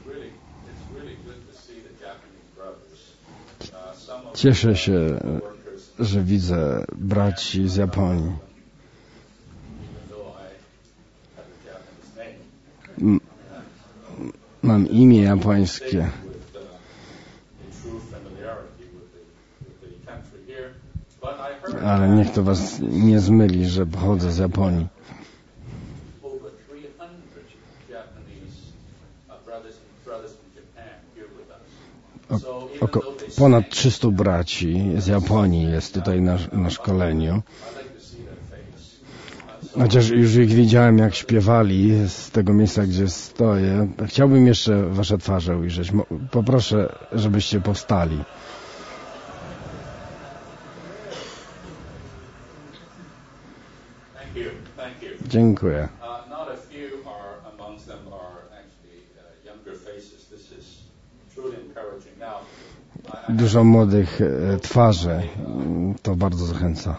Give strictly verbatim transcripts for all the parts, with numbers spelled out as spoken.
Cieszę się, że widzę braci z Japonii. M- mam imię japońskie. Ale niech to was nie zmyli, że pochodzę z Japonii. O, oko, ponad trzystu braci z Japonii jest tutaj na, na szkoleniu. Chociaż już ich widziałem, jak śpiewali z tego miejsca, gdzie stoję. Chciałbym jeszcze wasze twarze ujrzeć. Poproszę, żebyście powstali. Dziękuję. Dużo młodych twarzy. To bardzo zachęca.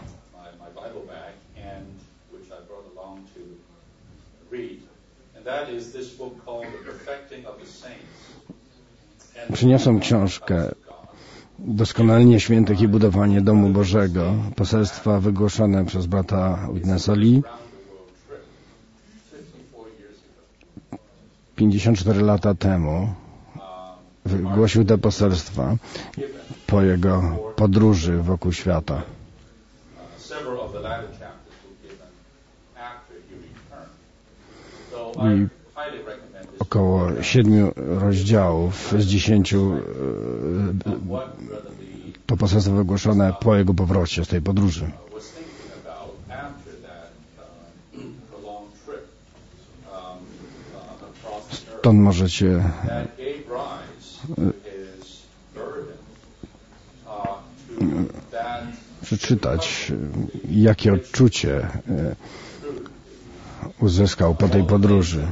Przyniosłem książkę Doskonalenie świętych i budowanie domu Bożego. Poselstwa wygłoszone przez brata Witnessa Lee. pięćdziesiąt cztery lata temu wygłosił te poselstwa po jego podróży wokół świata. I około siedmiu rozdziałów z dziesięciu to poselstwo wygłoszone po jego powrocie z tej podróży. Stąd możecie przeczytać, jakie odczucie uzyskał po tej podróży.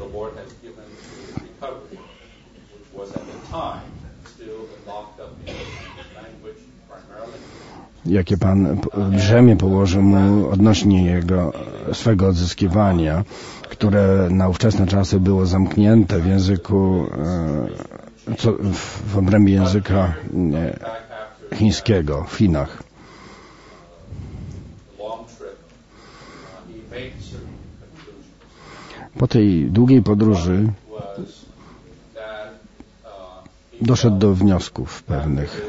Jakie Pan brzemię położył mu odnośnie jego swego odzyskiwania, które na ówczesne czasy było zamknięte w języku, co, w obrębie języka chińskiego w Chinach. Po tej długiej podróży doszedł do wniosków pewnych.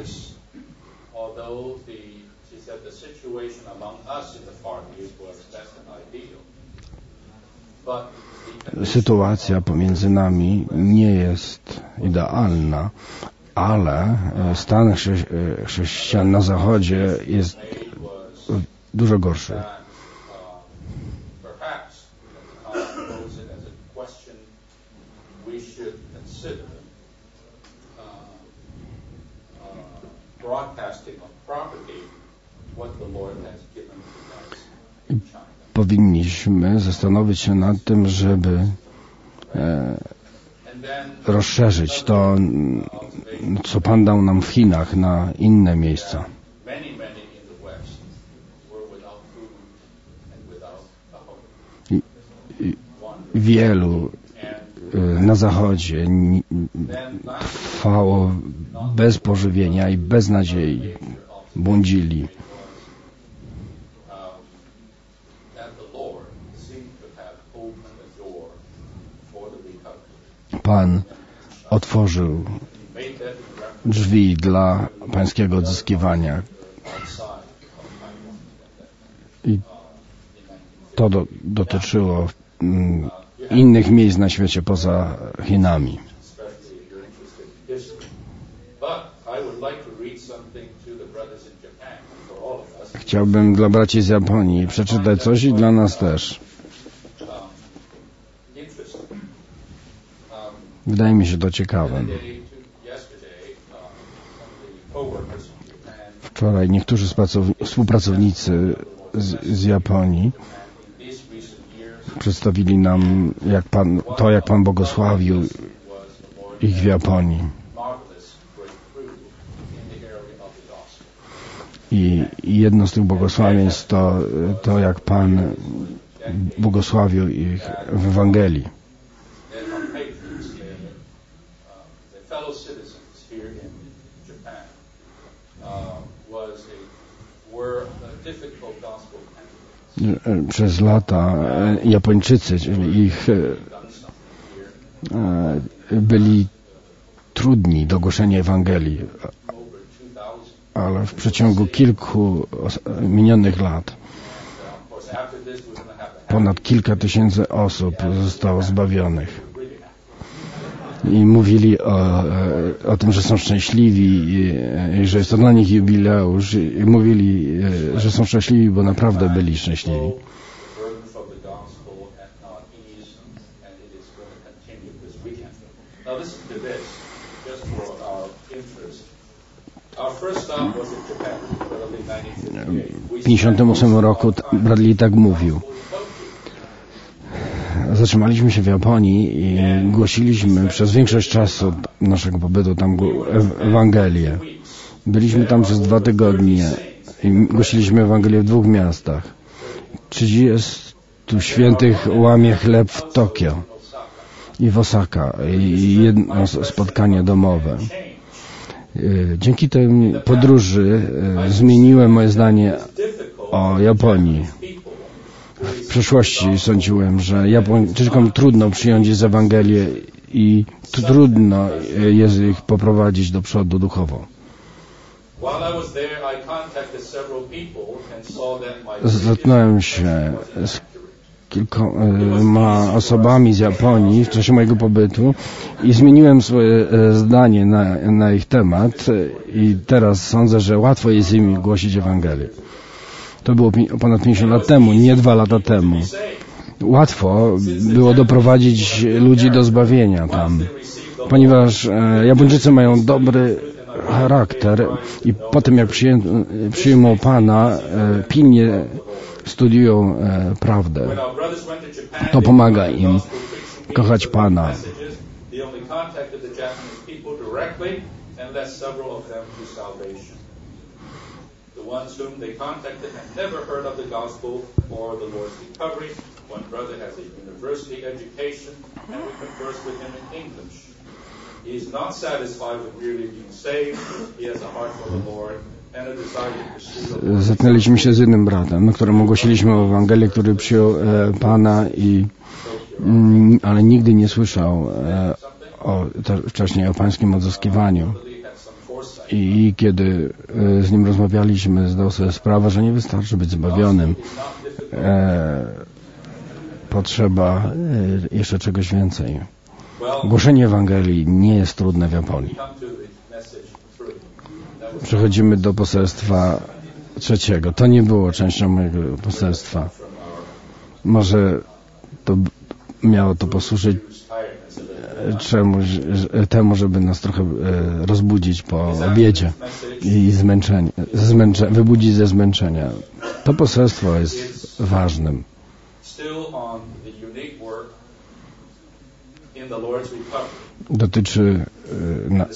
Sytuacja pomiędzy nami nie jest idealna, ale stan chrześcijan na Zachodzie jest dużo gorszy. Powinniśmy zastanowić się nad tym, żeby e, rozszerzyć to, co Pan dał nam w Chinach, na inne miejsca. I, i wielu e, na Zachodzie trwało bez pożywienia i bez nadziei, błądzili. Pan otworzył drzwi dla pańskiego odzyskiwania. I to do, dotyczyło mm, innych miejsc na świecie poza Chinami. Chciałbym dla braci z Japonii przeczytać coś i dla nas też. Wydaje mi się to ciekawe. Wczoraj niektórzy współpracownicy z, z Japonii przedstawili nam jak pan, to, jak Pan błogosławił ich w Japonii. I jedno z tych błogosławieństw to, to jak Pan błogosławił ich w Ewangelii. Przez lata Japończycy, czyli ich byli trudni do głoszenia Ewangelii, ale w przeciągu kilku minionych lat ponad kilka tysięcy osób zostało zbawionych. I mówili o, o tym, że są szczęśliwi i, i że jest to dla nich jubileusz. I mówili, że są szczęśliwi, bo naprawdę byli szczęśliwi. W pięćdziesiątym ósmym roku Bradley tak mówił. Zatrzymaliśmy się w Japonii i głosiliśmy przez większość czasu naszego pobytu tam Ewangelię. Byliśmy tam przez dwa tygodnie i głosiliśmy Ewangelię w dwóch miastach. trzydziestu świętych łamie chleb w Tokio i w Osaka i jedno spotkanie domowe. Dzięki tej podróży zmieniłem moje zdanie o Japonii. W przeszłości sądziłem, że Japończykom trudno przyjąć z Ewangelię i trudno jest ich poprowadzić do przodu duchowo. Zetknąłem się z kilkoma osobami z Japonii w czasie mojego pobytu i zmieniłem swoje zdanie na, na ich temat i teraz sądzę, że łatwo jest im głosić Ewangelię. To było ponad pięćdziesiąt lat temu, nie dwa lata temu. Łatwo było doprowadzić ludzi do zbawienia tam, ponieważ Japończycy mają dobry charakter i po tym jak przyjmą Pana, pilnie studiują prawdę. To pomaga im kochać Pana. The ones whom they contacted had never heard of the gospel or the Lord's recovery. One brother has a university education, and we converse with him in English. He is not satisfied with merely being saved. He has a heart for the Lord and a desire to pursue the Lord. Zetknęliśmy się z innym bratem, któremu ogłosiliśmy Ewangelię, który przyjął e, Pana i mm, ale nigdy nie słyszał e, o, to, wcześniej o pańskim odzyskiwaniu. I kiedy z nim rozmawialiśmy, zdał sobie sprawę, że nie wystarczy być zbawionym. E, potrzeba jeszcze czegoś więcej. Głoszenie Ewangelii nie jest trudne w Japonii. Przechodzimy do poselstwa trzeciego. To nie było częścią mojego poselstwa. Może to miało to posłużyć czemuś, temu, żeby nas trochę rozbudzić po obiedzie i zmęczenie, zmęcze, wybudzić ze zmęczenia. To poselstwo jest ważnym. Dotyczy na,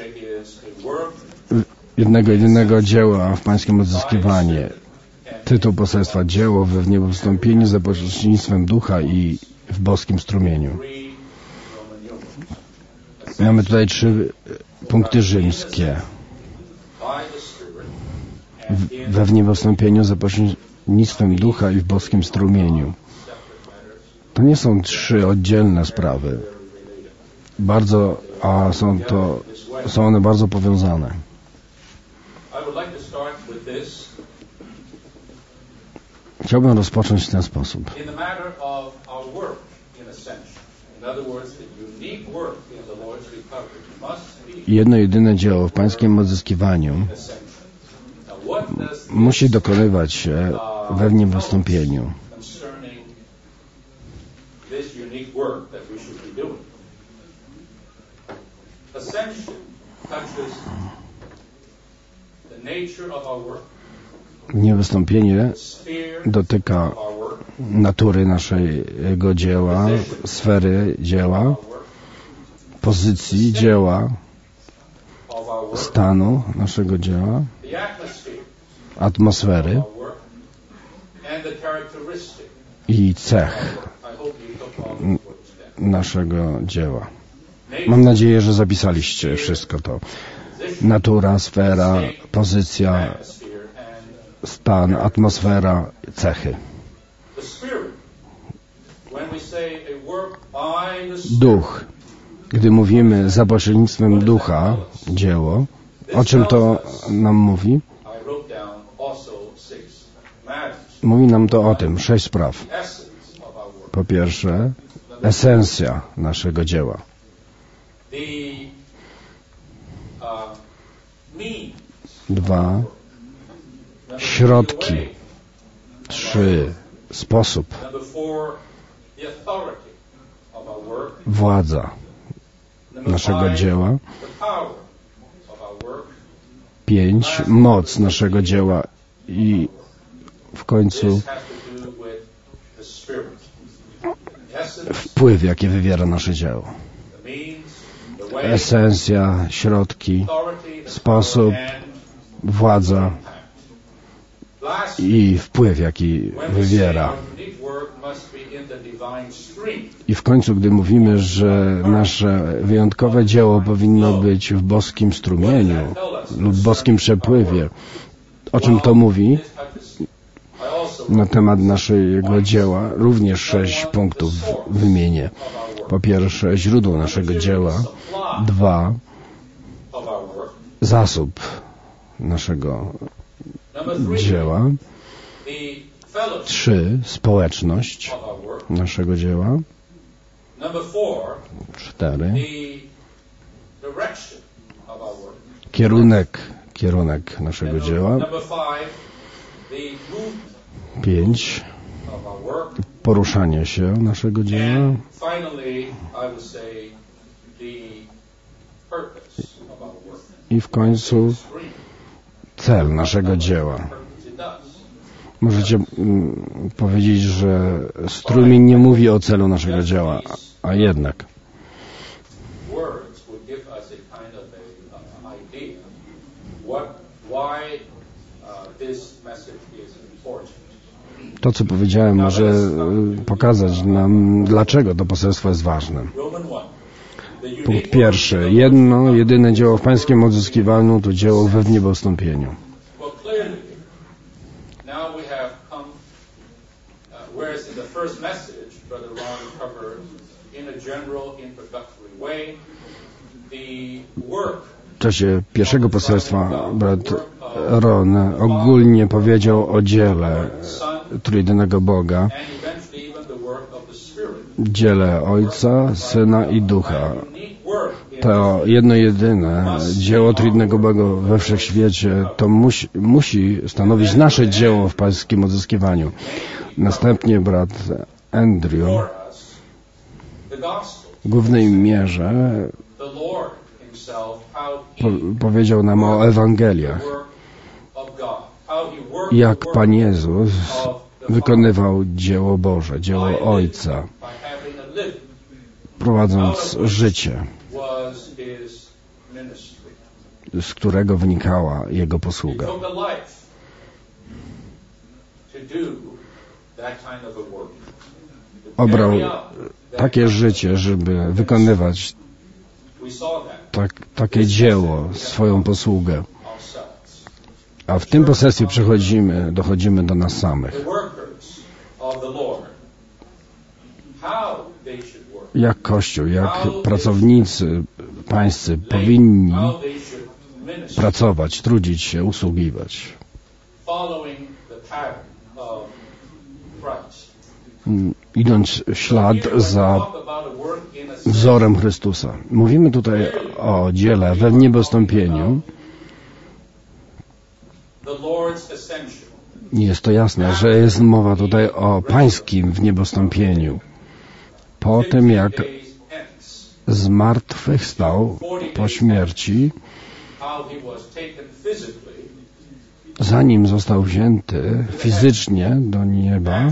jednego jedynego dzieła w pańskim odzyskiwaniu. Tytuł poselstwa: Dzieło we wniebowstąpieniu za pośrednictwem ducha i w boskim strumieniu. Mamy tutaj trzy punkty rzymskie. We wniebowstąpieniu za pośrednictwem ducha i w boskim strumieniu. To nie są trzy oddzielne sprawy. Bardzo, a są to, są one bardzo powiązane. Chciałbym rozpocząć w ten sposób. Jedno jedyne dzieło w pańskim odzyskiwaniu musi dokonywać się we wniebowstąpieniu. Wniebowstąpienie dotyka natury naszego dzieła, sfery dzieła, pozycji dzieła, stanu naszego dzieła, atmosfery i cech naszego dzieła. Mam nadzieję, że zapisaliście wszystko to. Natura, sfera, pozycja stan, atmosfera, cechy. Duch. Gdy mówimy za pośrednictwem ducha, dzieło, o czym to nam mówi? Mówi nam to o tym, sześć spraw. Po pierwsze, esencja naszego dzieła. Dwa, środki. Trzy, sposób. Władza naszego dzieła. Pięć, moc naszego dzieła. I w końcu wpływ, jaki wywiera nasze dzieło. Esencja, środki, sposób, władza i wpływ, jaki wywiera. I w końcu, gdy mówimy, że nasze wyjątkowe dzieło powinno być w boskim strumieniu lub boskim przepływie, o czym to mówi? Na temat naszego dzieła również sześć punktów wymienię. Po pierwsze, źródło naszego dzieła. Dwa, zasób naszego dzieła. Trzy, społeczność naszego dzieła. Cztery, kierunek, kierunek naszego dzieła. Pięć, poruszanie się naszego dzieła. I w końcu cel naszego dzieła. Możecie mm, powiedzieć, że strumień nie mówi o celu naszego dzieła, a jednak. To, co powiedziałem, może pokazać nam, dlaczego to poselstwo jest ważne. Punkt pierwszy. Jedno, jedyne dzieło w pańskim odzyskiwaniu to dzieło we wniebostąpieniu. W czasie pierwszego poselstwa brat Ron ogólnie powiedział o dziele trójjedynego Boga, dziele Ojca, Syna i Ducha. To jedno jedyne dzieło trójjedynego Boga we wszechświecie to musi, musi stanowić nasze dzieło w pańskim odzyskiwaniu. Następnie brat Andrew w głównej mierze po, powiedział nam o Ewangeliach, jak Pan Jezus wykonywał dzieło Boże, dzieło Ojca, prowadząc życie, z którego wynikała Jego posługa. Obrał takie życie, żeby wykonywać tak, takie dzieło, swoją posługę. A w tym poselstwie przechodzimy, dochodzimy do nas samych. Jak Kościół, jak pracownicy pańscy powinni pracować, trudzić się, usługiwać. Idąc w ślad za wzorem Chrystusa. Mówimy tutaj o dziele we wniebostąpieniu. Jest to jasne, że jest mowa tutaj o pańskim wniebostąpieniu. Po tym, jak zmartwychwstał po śmierci, zanim został wzięty fizycznie do nieba,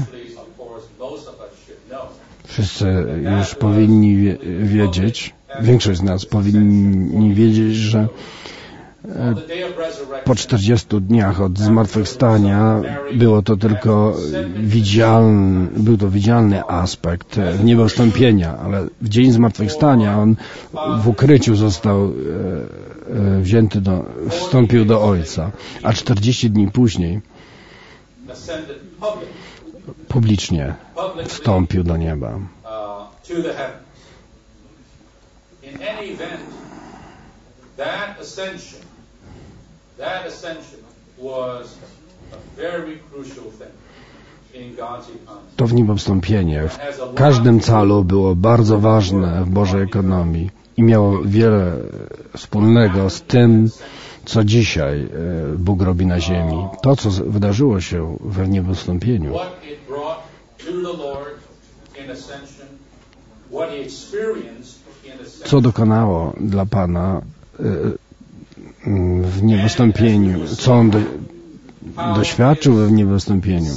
wszyscy już powinni wiedzieć, większość z nas powinni wiedzieć, że po czterdziestu dniach od zmartwychwstania było to tylko widzialny, był to widzialny aspekt niebostąpienia, ale w dzień zmartwychwstania on w ukryciu został wzięty do, wstąpił do Ojca, a czterdzieści dni później publicznie wstąpił do nieba. To w nim wstąpienie w każdym calu było bardzo ważne w Bożej ekonomii i miało wiele wspólnego z tym, co dzisiaj Bóg robi na ziemi. To, co wydarzyło się we wniebowstąpieniu, co dokonało dla Pana w niebowstąpieniu, co On do, doświadczył we wniebowstąpieniu.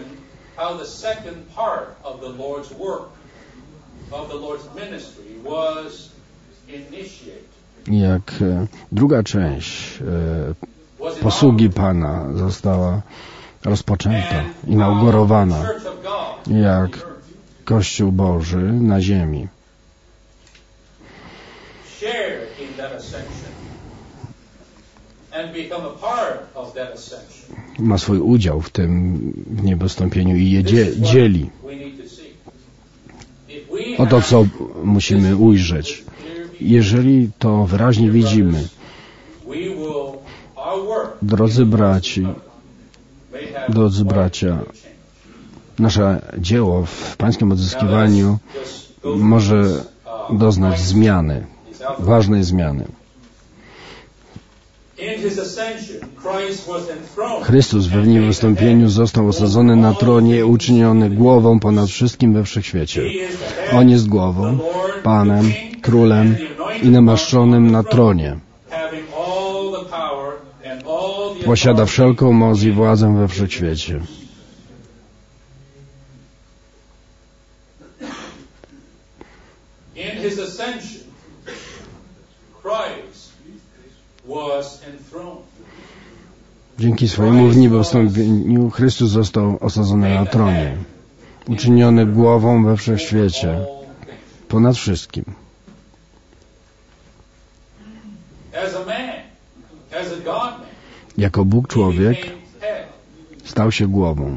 Jak druga część posługi Pana została rozpoczęta, inaugurowana, jak Kościół Boży na ziemi. Ma swój udział w tym niebowstąpieniu i je dzieli. Oto co musimy ujrzeć. Jeżeli to wyraźnie widzimy, drodzy braci, drodzy bracia, nasze dzieło w pańskim odzyskiwaniu może doznać zmiany, ważnej zmiany. Chrystus we wniebowstąpieniu został osadzony na tronie i uczyniony głową ponad wszystkim we wszechświecie. On jest głową, Panem, Królem i namaszczonym na tronie. Posiada wszelką moc i władzę we wszechświecie. Dzięki swojemu wniebowstąpieniu Chrystus został osadzony na tronie, uczyniony głową we wszechświecie, ponad wszystkim. Jako Bóg człowiek stał się głową.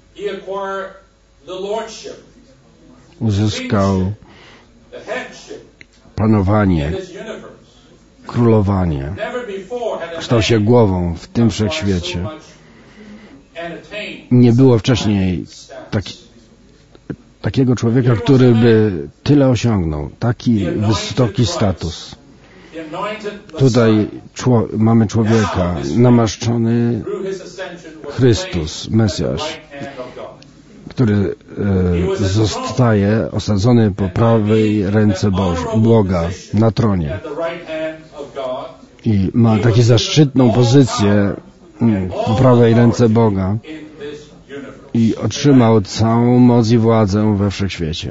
Uzyskał panowanie, królowanie. Stał się głową w tym wszechświecie. Nie było wcześniej taki, takiego człowieka, który by tyle osiągnął, taki wysoki status. Tutaj czło, mamy człowieka, namaszczony Chrystus, Mesjasz, który e, zostaje osadzony po prawej ręce Boże, Boga na tronie. I ma taką zaszczytną pozycję po prawej ręce Boga i otrzymał całą moc i władzę we wszechświecie.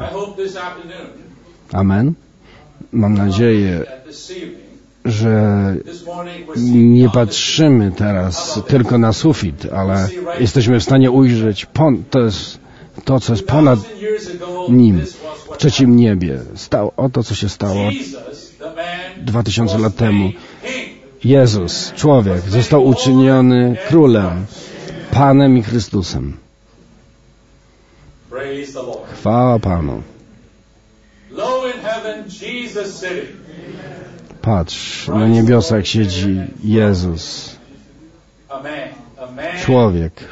Amen. Mam nadzieję, że nie patrzymy teraz tylko na sufit, ale jesteśmy w stanie ujrzeć to, jest to co jest ponad nim, w trzecim niebie. Stało, oto, co się stało dwa tysiące lat temu. Jezus, człowiek, został uczyniony królem, Panem i Chrystusem. Chwała Panu. Patrz, na niebiosach siedzi Jezus, człowiek,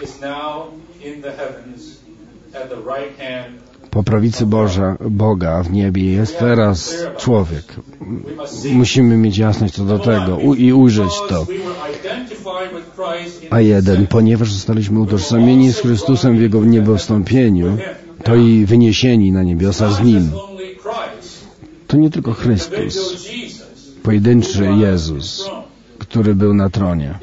po prawicy Boża, Boga w niebie jest teraz człowiek. Musimy mieć jasność co do tego u, i ujrzeć to. A jeden, ponieważ zostaliśmy utożsamieni z Chrystusem w Jego niebowstąpieniu, to i wyniesieni na niebiosa z Nim. To nie tylko Chrystus, pojedynczy Jezus, który był na tronie.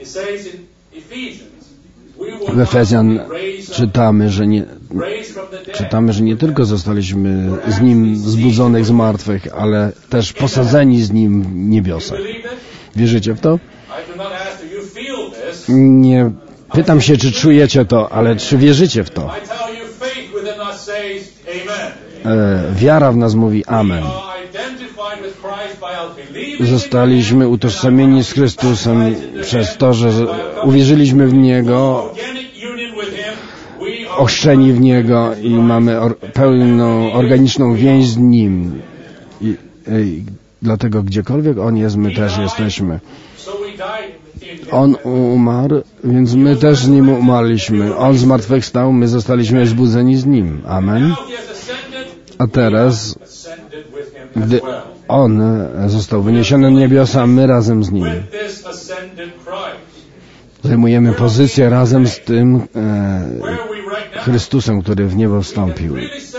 W Efezjan czytamy, że nie, czytamy, że nie tylko zostaliśmy z Nim zbudzonych z martwych, ale też posadzeni z Nim w niebiosach. Wierzycie w to? Nie pytam się, czy czujecie to, ale czy wierzycie w to? E, wiara w nas mówi amen. Zostaliśmy utożsamieni z Chrystusem przez to, że uwierzyliśmy w Niego ochrzczeni w Niego i mamy or, pełną organiczną więź z Nim. I, i dlatego gdziekolwiek On jest, my też jesteśmy. On umarł, więc my też z Nim umarliśmy. On zmartwychwstał, my zostaliśmy zbudzeni z Nim. Amen. A teraz, gdy On został wyniesiony na niebiosa, my razem z Nim zajmujemy pozycję razem z tym e, Chrystusem, który w niebo wstąpił.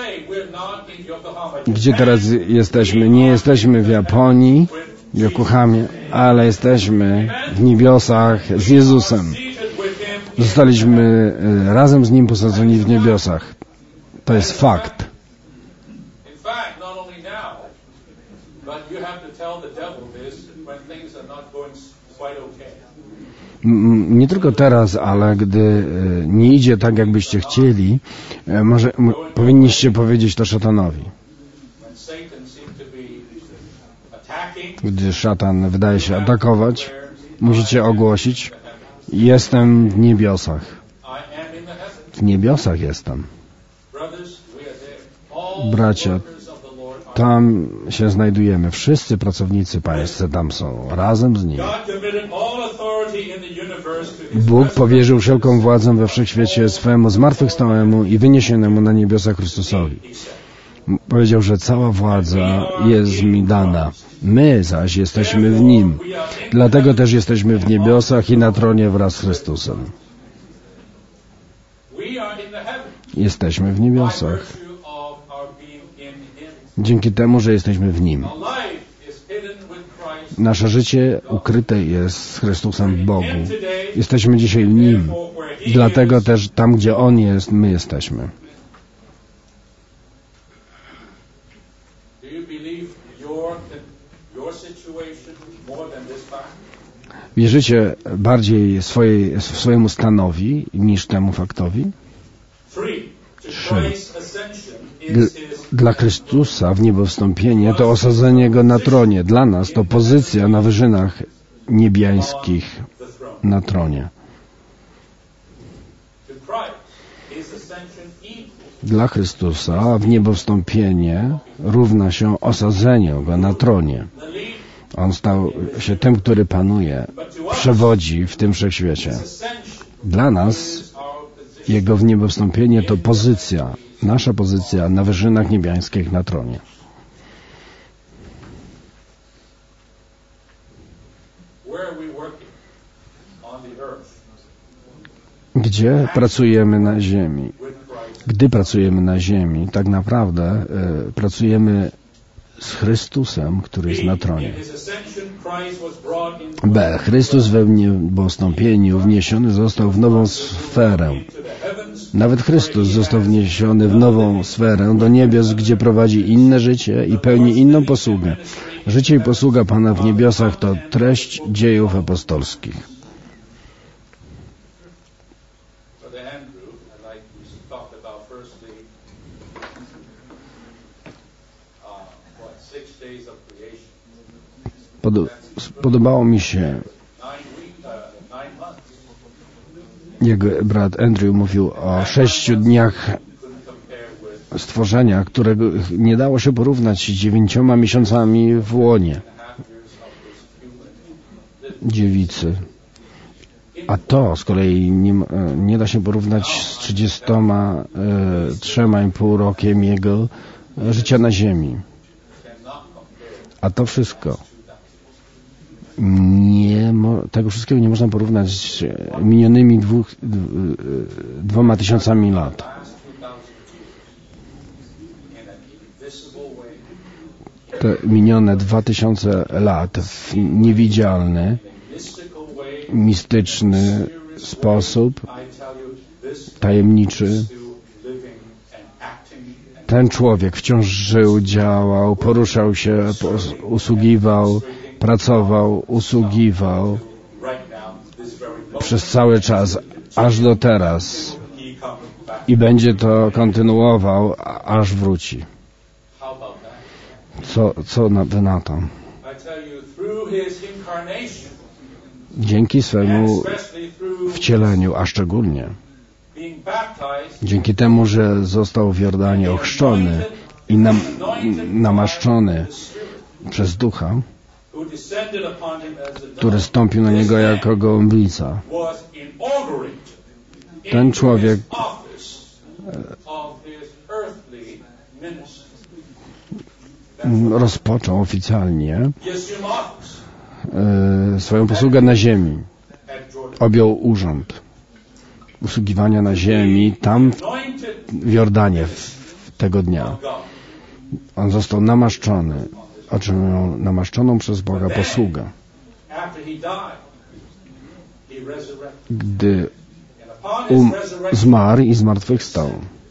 Gdzie teraz jesteśmy? Nie jesteśmy w Japonii, w Yokohamie, ale jesteśmy w niebiosach z Jezusem. Zostaliśmy razem z Nim posadzeni w niebiosach. To jest fakt. Nie tylko teraz, ale gdy nie idzie tak, jakbyście chcieli, może powinniście powiedzieć to szatanowi. Gdy szatan wydaje się atakować, musicie ogłosić: jestem w niebiosach. W niebiosach jestem. Bracia, tam się znajdujemy. Wszyscy pracownicy pańscy tam są. Razem z Nim. Bóg powierzył wszelką władzę we wszechświecie swemu zmartwychwstałemu i wyniesionemu na niebiosa Chrystusowi. Powiedział, że cała władza jest mi dana. My zaś jesteśmy w Nim. Dlatego też jesteśmy w niebiosach i na tronie wraz z Chrystusem. Jesteśmy w niebiosach. Dzięki temu, że jesteśmy w Nim. Nasze życie ukryte jest z Chrystusem w Bogu. Jesteśmy dzisiaj w Nim. Dlatego też tam, gdzie On jest, my jesteśmy. Wierzycie bardziej swojej, swojemu stanowi niż temu faktowi? Trzy. Dla Chrystusa w niebo wstąpienie to osadzenie Go na tronie. Dla nas to pozycja na wyżynach niebiańskich na tronie. Dla Chrystusa w niebo wstąpienie równa się osadzeniu Go na tronie. On stał się tym, który panuje, przewodzi w tym wszechświecie. Dla nas Jego w niebo wstąpienie to pozycja, nasza pozycja na wyżynach niebiańskich na tronie. Gdzie pracujemy na ziemi? Gdy pracujemy na ziemi, tak naprawdę y, pracujemy z Chrystusem, który jest na tronie. B. Chrystus we niebowstąpieniu wniesiony został w nową sferę. Nawet Chrystus został wniesiony w nową sferę do niebios, gdzie prowadzi inne życie i pełni inną posługę. Życie i posługa Pana w niebiosach to treść dziejów apostolskich. Pod, podobało mi się, jak brat Andrew mówił o sześciu dniach stworzenia, którego nie dało się porównać z dziewięcioma miesiącami w łonie dziewicy. A to z kolei nie, nie da się porównać z trzydziestoma trzema i pół rokiem jego życia na ziemi. A to wszystko nie, tego wszystkiego nie można porównać z minionymi dwóch, dwoma tysiącami lat. Te minione dwa tysiące lat w niewidzialny, mistyczny sposób, tajemniczy. Ten człowiek wciąż żył, działał, poruszał się, usługiwał, pracował, usługiwał przez cały czas, aż do teraz i będzie to kontynuował, aż wróci. Co, co na, wy na to? Dzięki swemu wcieleniu, a szczególnie Dzięki temu, że został w Jordanie ochrzczony i nam, namaszczony przez Ducha, który stąpił na niego jako gołębica. Ten człowiek rozpoczął oficjalnie swoją posługę na ziemi. Objął urząd usługiwania na ziemi tam w Jordanie w tego dnia. On został namaszczony, otrzymał namaszczoną przez Boga posługę. Gdy um, zmarł i zmartwychwstał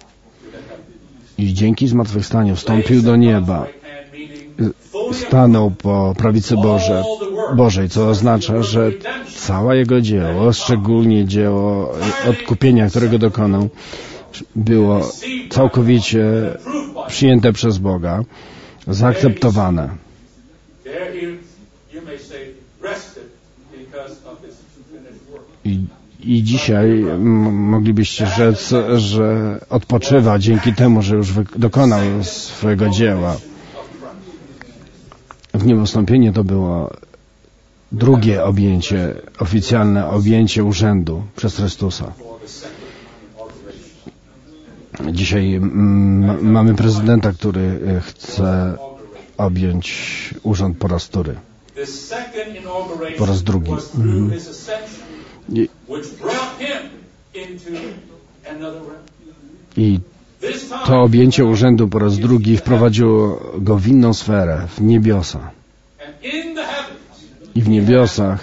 i dzięki zmartwychwstaniu wstąpił do nieba, stanął po prawicy Boże, Bożej, co oznacza, że całe Jego dzieło, szczególnie dzieło odkupienia, którego dokonał, było całkowicie przyjęte przez Boga, zaakceptowane. I, i dzisiaj moglibyście rzec, że odpoczywa dzięki temu, że już dokonał swojego dzieła. W niebostąpienie to było drugie objęcie, oficjalne objęcie urzędu przez Chrystusa. Dzisiaj m- mamy prezydenta, który chce objąć urząd po raz wtóry. Po raz drugi. Mhm. I, I to objęcie urzędu po raz drugi wprowadziło go w inną sferę, w niebiosa. I w niebiosach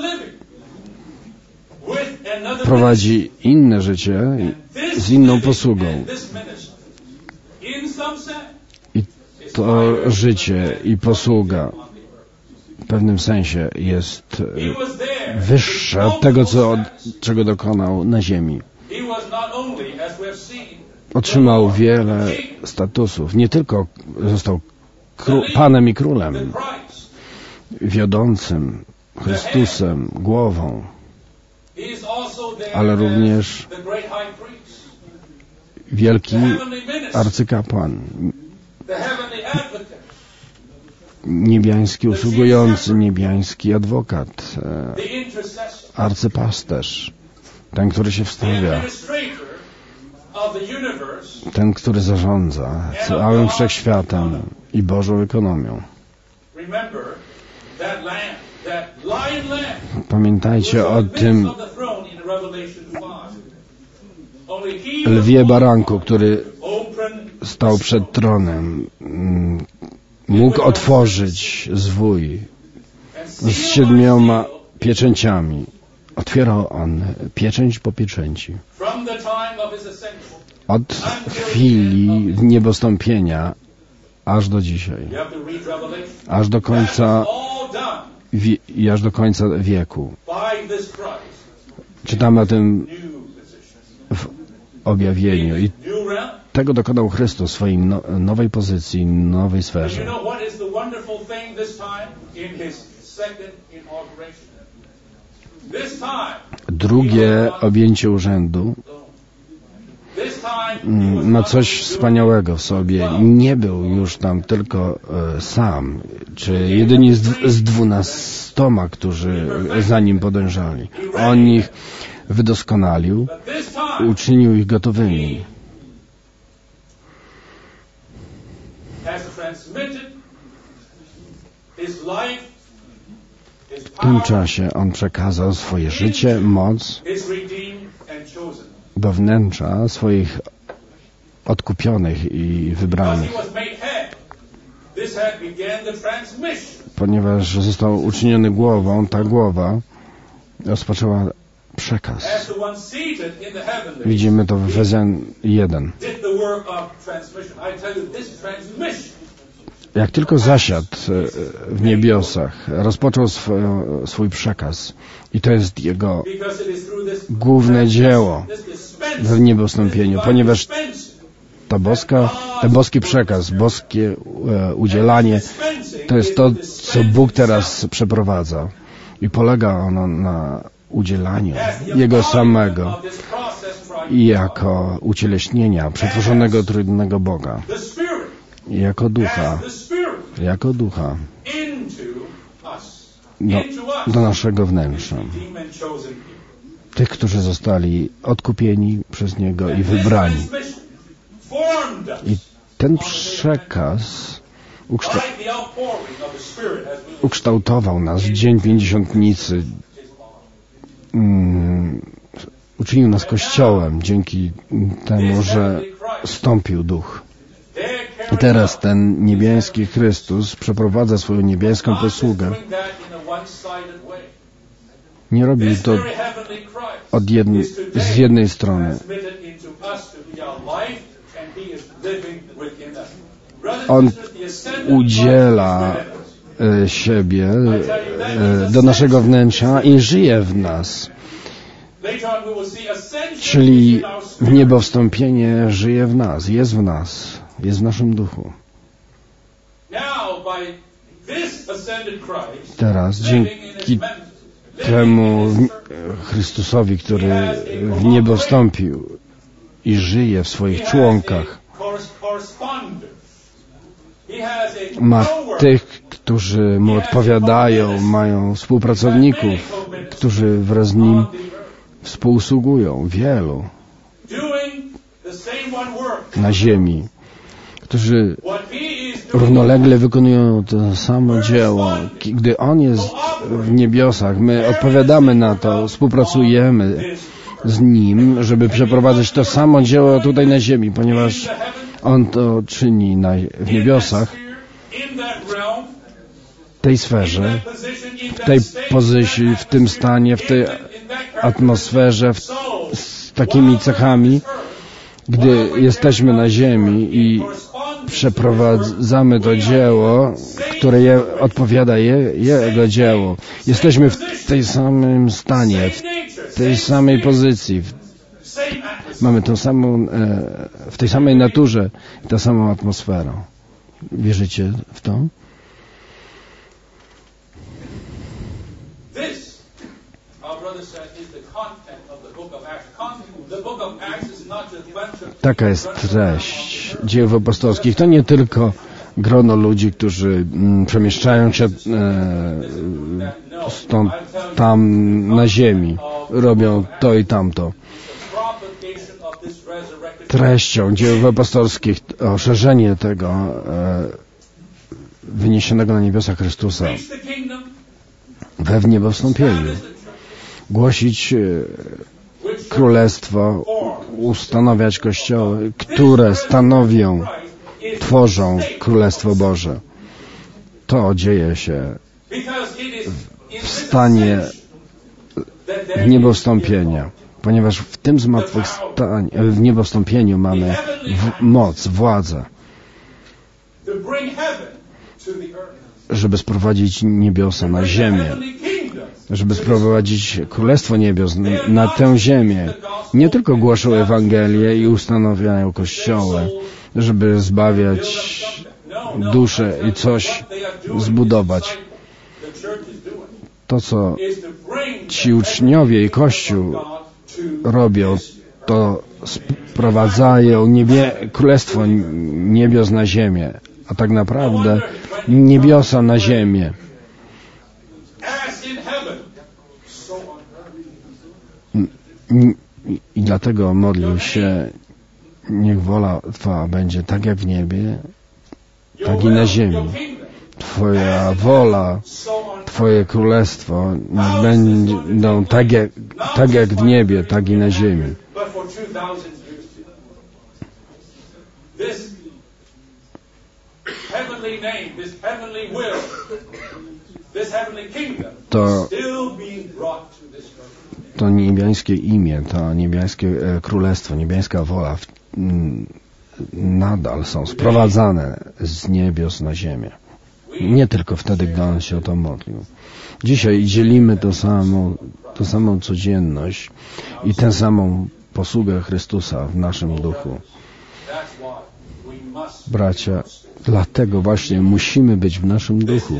prowadzi inne życie z inną posługą. I to życie i posługa w pewnym sensie jest wyższe od tego, co, czego dokonał na ziemi. Otrzymał wiele statusów. Nie tylko został kró- Panem i Królem, wiodącym, Chrystusem, głową, ale również wielki arcykapłan, niebiański usługujący, niebiański adwokat, arcypasterz, ten, który się wstawia, ten, który zarządza całym wszechświatem i Bożą ekonomią. Pamiętajcie o tym lwie baranku, który stał przed tronem. Mógł otworzyć zwój z siedmioma pieczęciami. Otwierał on pieczęć po pieczęci. Od chwili niebostąpienia aż do dzisiaj. Aż do końca wie, i aż do końca wieku. Czytamy o tym w objawieniu. I tego dokonał Chrystus w swojej no, nowej pozycji, nowej sferze. Drugie objęcie urzędu ma coś wspaniałego w sobie. Nie był już tam tylko e, sam, czy jedynie z, z dwunastoma, którzy za nim podążali. On ich wydoskonalił, uczynił ich gotowymi. W tym czasie On przekazał swoje życie, moc do wnętrza swoich odkupionych i wybranych. Ponieważ został uczyniony głową, ta głowa rozpoczęła przekaz. Widzimy to w Efezjan jeden. Jak tylko zasiadł w niebiosach, rozpoczął swój, swój przekaz. I to jest Jego główne dzieło w niebostąpieniu, ponieważ ta boska, ten boski przekaz, boskie e, udzielanie, to jest to, co Bóg teraz przeprowadza. I polega ono na udzielaniu Jego samego. jako ucieleśnienia przetworzonego trójnego Boga, jako ducha, jako ducha do, do naszego wnętrza. Tych, którzy zostali odkupieni przez Niego i wybrani. I ten przekaz ukszta- ukształtował nas w Dzień Pięćdziesiątnicy. Um, uczynił nas Kościołem dzięki temu, że stąpił Duch. I teraz ten niebieski Chrystus przeprowadza swoją niebieską posługę. Nie robi to od jednej, z jednej strony. On udziela e, siebie e, do naszego wnętrza i żyje w nas. Czyli w niebowstąpienie żyje w nas, jest w nas, jest w naszym duchu. Teraz dzięki temu Chrystusowi, który w niebo wstąpił i żyje w swoich członkach, ma tych, którzy mu odpowiadają, mają współpracowników, którzy wraz z nim współusługują, wielu na ziemi, którzy równolegle wykonują to samo dzieło. Gdy On jest w niebiosach, my odpowiadamy na to, współpracujemy z Nim, żeby przeprowadzać to samo dzieło tutaj na ziemi, ponieważ On to czyni na, w niebiosach, w tej sferze, w tej pozycji, w tym stanie, w tej atmosferze, w, z takimi cechami, gdy jesteśmy na ziemi i przeprowadzamy to dzieło, które je, odpowiada je, Jego dzieło. Jesteśmy w tej samym stanie, w tej samej pozycji. W, mamy tą samą, e, w tej samej naturze, tę samą atmosferę. Wierzycie w to? Taka jest treść dziejów apostolskich. To nie tylko grono ludzi, którzy mm, przemieszczają się e, stąd tam na ziemi, robią to i tamto. Treścią dziejów apostolskich o szerzenie tego e, wyniesionego na niebiosa Chrystusa we wniebowstąpieniu. Głosić e, królestwo, ustanawiać kościoły, które stanowią, tworzą Królestwo Boże. To dzieje się w stanie w niebowstąpienia, ponieważ w tym zmartwychwstaniu, w niebowstąpieniu mamy w, moc, władzę, żeby sprowadzić niebiosa na ziemię, żeby sprowadzić Królestwo Niebios na tę ziemię. Nie tylko głoszą Ewangelię i ustanawiają kościoły, żeby zbawiać duszę i coś zbudować. To, co ci uczniowie i Kościół robią, to sprowadzają niebie, Królestwo Niebios na ziemię, a tak naprawdę niebiosa na ziemię. I dlatego modlił się, niech wola Twa będzie tak jak w niebie, tak i na ziemi. Twoja wola, Twoje królestwo niech będą tak jak, tak jak w niebie, tak i na ziemi. To to niebiańskie imię, to niebiańskie e, królestwo, niebiańska wola w, m, nadal są sprowadzane z niebios na ziemię. Nie tylko wtedy, gdy On się o to modlił. Dzisiaj dzielimy to samą, tą samą codzienność i tę samą posługę Chrystusa w naszym duchu. Bracia, dlatego właśnie musimy być w naszym duchu.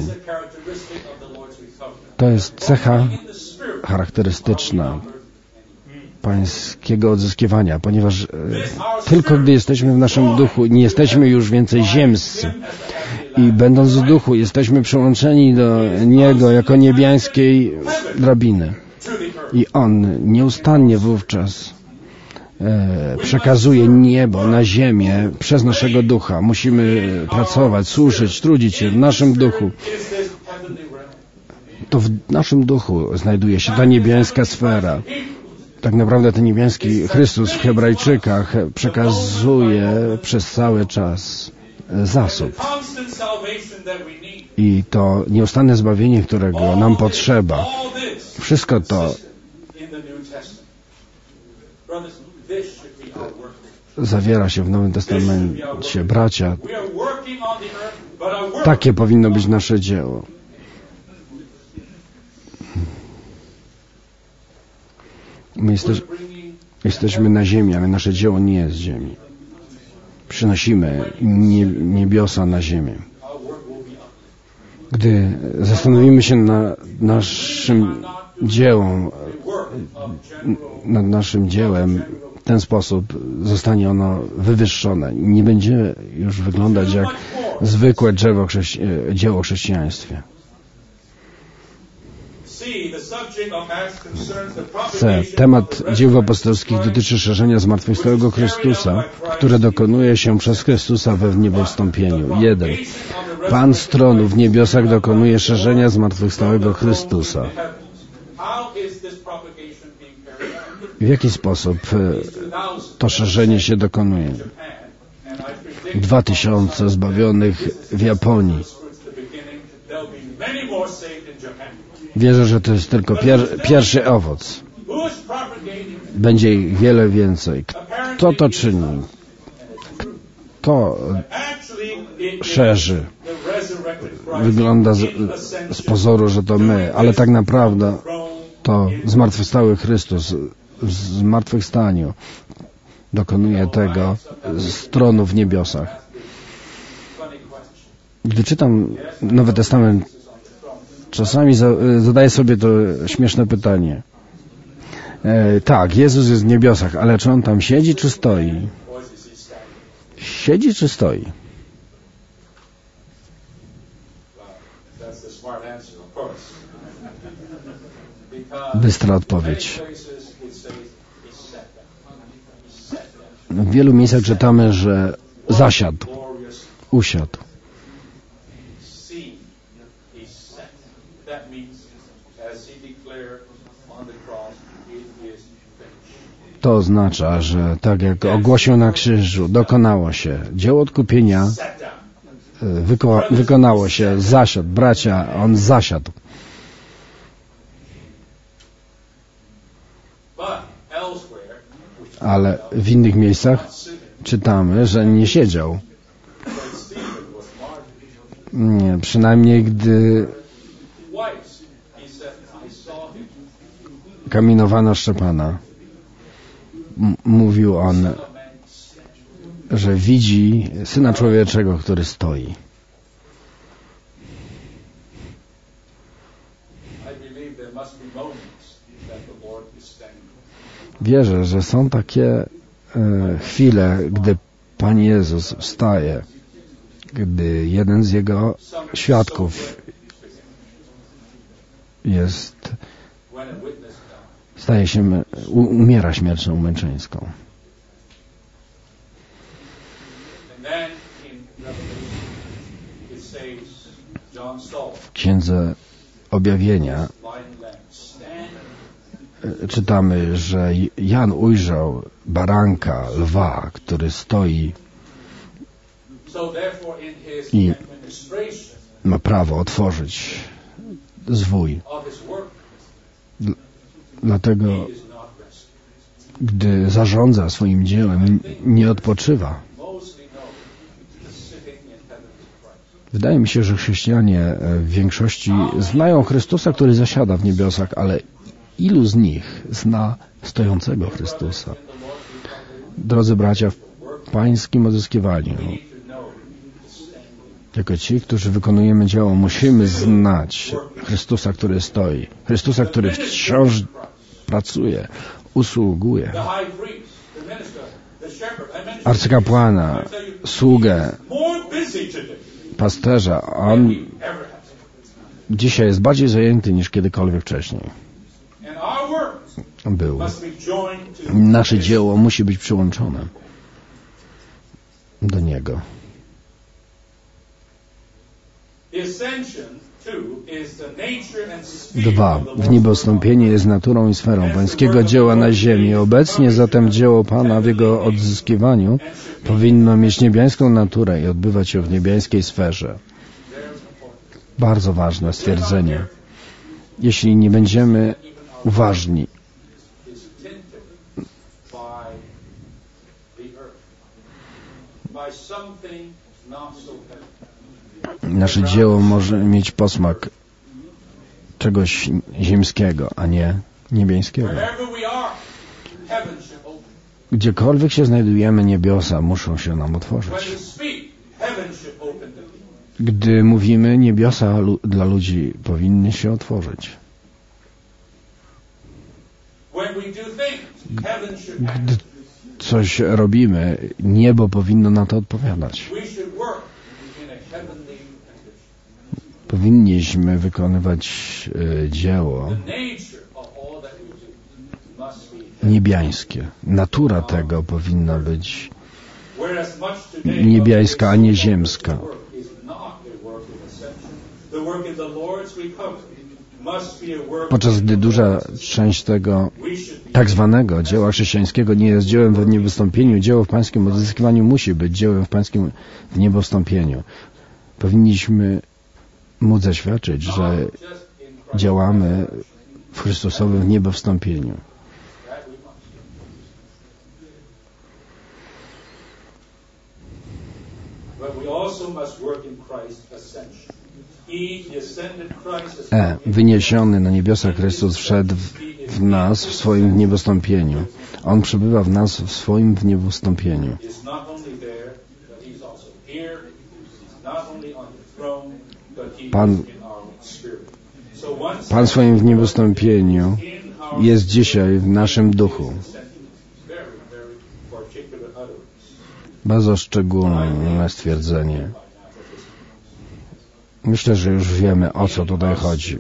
To jest cecha charakterystyczna pańskiego odzyskiwania, ponieważ e, tylko gdy jesteśmy w naszym duchu, nie jesteśmy już więcej ziemscy i będąc w duchu jesteśmy przyłączeni do Niego jako niebiańskiej drabiny i On nieustannie wówczas e, przekazuje niebo na ziemię przez naszego ducha. Musimy pracować, służyć, trudzić się w naszym duchu. To w naszym duchu znajduje się ta niebiańska sfera. Tak naprawdę ten niebiański Chrystus w Hebrajczykach przekazuje przez cały czas zasób. I to nieustanne zbawienie, którego nam potrzeba. Wszystko to zawiera się w Nowym Testamencie. Bracia, takie powinno być nasze dzieło. My jesteś, jesteśmy na ziemi, ale nasze dzieło nie jest z ziemi. Przynosimy nie, niebiosa na ziemię. Gdy zastanowimy się nad naszym dziełem, nad naszym dziełem, w ten sposób zostanie ono wywyższone. Nie będzie już wyglądać jak zwykłe drzewo chrześci- dzieło w chrześcijaństwie. C. Temat dzieł apostolskich dotyczy szerzenia zmartwychwstałego Chrystusa, które dokonuje się przez Chrystusa we wniebowstąpieniu. jeden. Pan z tronu w niebiosach dokonuje szerzenia zmartwychwstałego Chrystusa. W jaki sposób to szerzenie się dokonuje? Dwa tysiące zbawionych w Japonii. Wierzę, że to jest tylko pier- pierwszy owoc. Będzie ich wiele więcej. Kto to czyni? Kto szerzy? Wygląda z, z pozoru, że to my, ale tak naprawdę to zmartwychwstały Chrystus w zmartwychwstaniu dokonuje tego z tronu w niebiosach. Gdy czytam Nowy Testament, czasami zadaję sobie to śmieszne pytanie. E, tak, Jezus jest w niebiosach, ale czy On tam siedzi, czy stoi? Siedzi, czy stoi? Bystra odpowiedź. W wielu miejscach czytamy, że zasiadł, usiadł. To oznacza, że tak jak ogłosił na krzyżu, dokonało się. Dzieło odkupienia wyko- wykonało się. Zasiadł. Bracia, On zasiadł. Ale w innych miejscach czytamy, że nie siedział. Nie, przynajmniej gdy kamienowano Szczepana, m- mówił on, że widzi Syna Człowieczego, który stoi. Wierzę, że są takie e, chwile, gdy Pan Jezus wstaje, gdy jeden z Jego świadków jest, staje się, umiera śmiercią męczeńską. W Księdze Objawienia czytamy, że Jan ujrzał baranka, lwa, który stoi i ma prawo otworzyć zwój. Dlatego, gdy zarządza swoim dziełem, nie odpoczywa. Wydaje mi się, że chrześcijanie w większości znają Chrystusa, który zasiada w niebiosach, ale ilu z nich zna stojącego Chrystusa? Drodzy bracia, w pańskim odzyskiwaniu, jako ci, którzy wykonujemy dzieło, musimy znać Chrystusa, który stoi. Chrystusa, który wciąż pracuje. usługuje. Arcykapłana, sługę, pasterza, on dzisiaj jest bardziej zajęty niż kiedykolwiek wcześniej był. Nasze dzieło musi być przyłączone do Niego. Dwa. W niebostąpienie jest naturą i sferą pańskiego dzieła na ziemi. Obecnie zatem dzieło Pana w Jego odzyskiwaniu powinno mieć niebiańską naturę i odbywać się w niebiańskiej sferze. Bardzo ważne stwierdzenie. Jeśli nie będziemy uważni, nasze dzieło może mieć posmak czegoś ziemskiego, a nie niebiańskiego. Gdziekolwiek się znajdujemy, niebiosa muszą się nam otworzyć. Gdy mówimy, niebiosa lu- dla ludzi powinny się otworzyć. Gdy coś robimy, niebo powinno na to odpowiadać. Powinniśmy wykonywać e, dzieło niebiańskie. Natura tego powinna być niebiańska, a nie ziemska. Podczas gdy duża część tego tak zwanego dzieła chrześcijańskiego nie jest dziełem w niebostąpieniu, dzieło w pańskim odzyskiwaniu musi być dziełem w pańskim w niebostąpieniu. Powinniśmy móc zaświadczyć, że działamy w Chrystusowym niebowstąpieniu. E. Wyniesiony na niebiosa Chrystus wszedł w, w nas w swoim niebostąpieniu. On przebywa w nas w swoim w niebostąpieniu. Pan, Pan w swoim w niebostąpieniu jest dzisiaj w naszym duchu. Bardzo szczególne stwierdzenie. Myślę, że już wiemy, o co tutaj chodzi.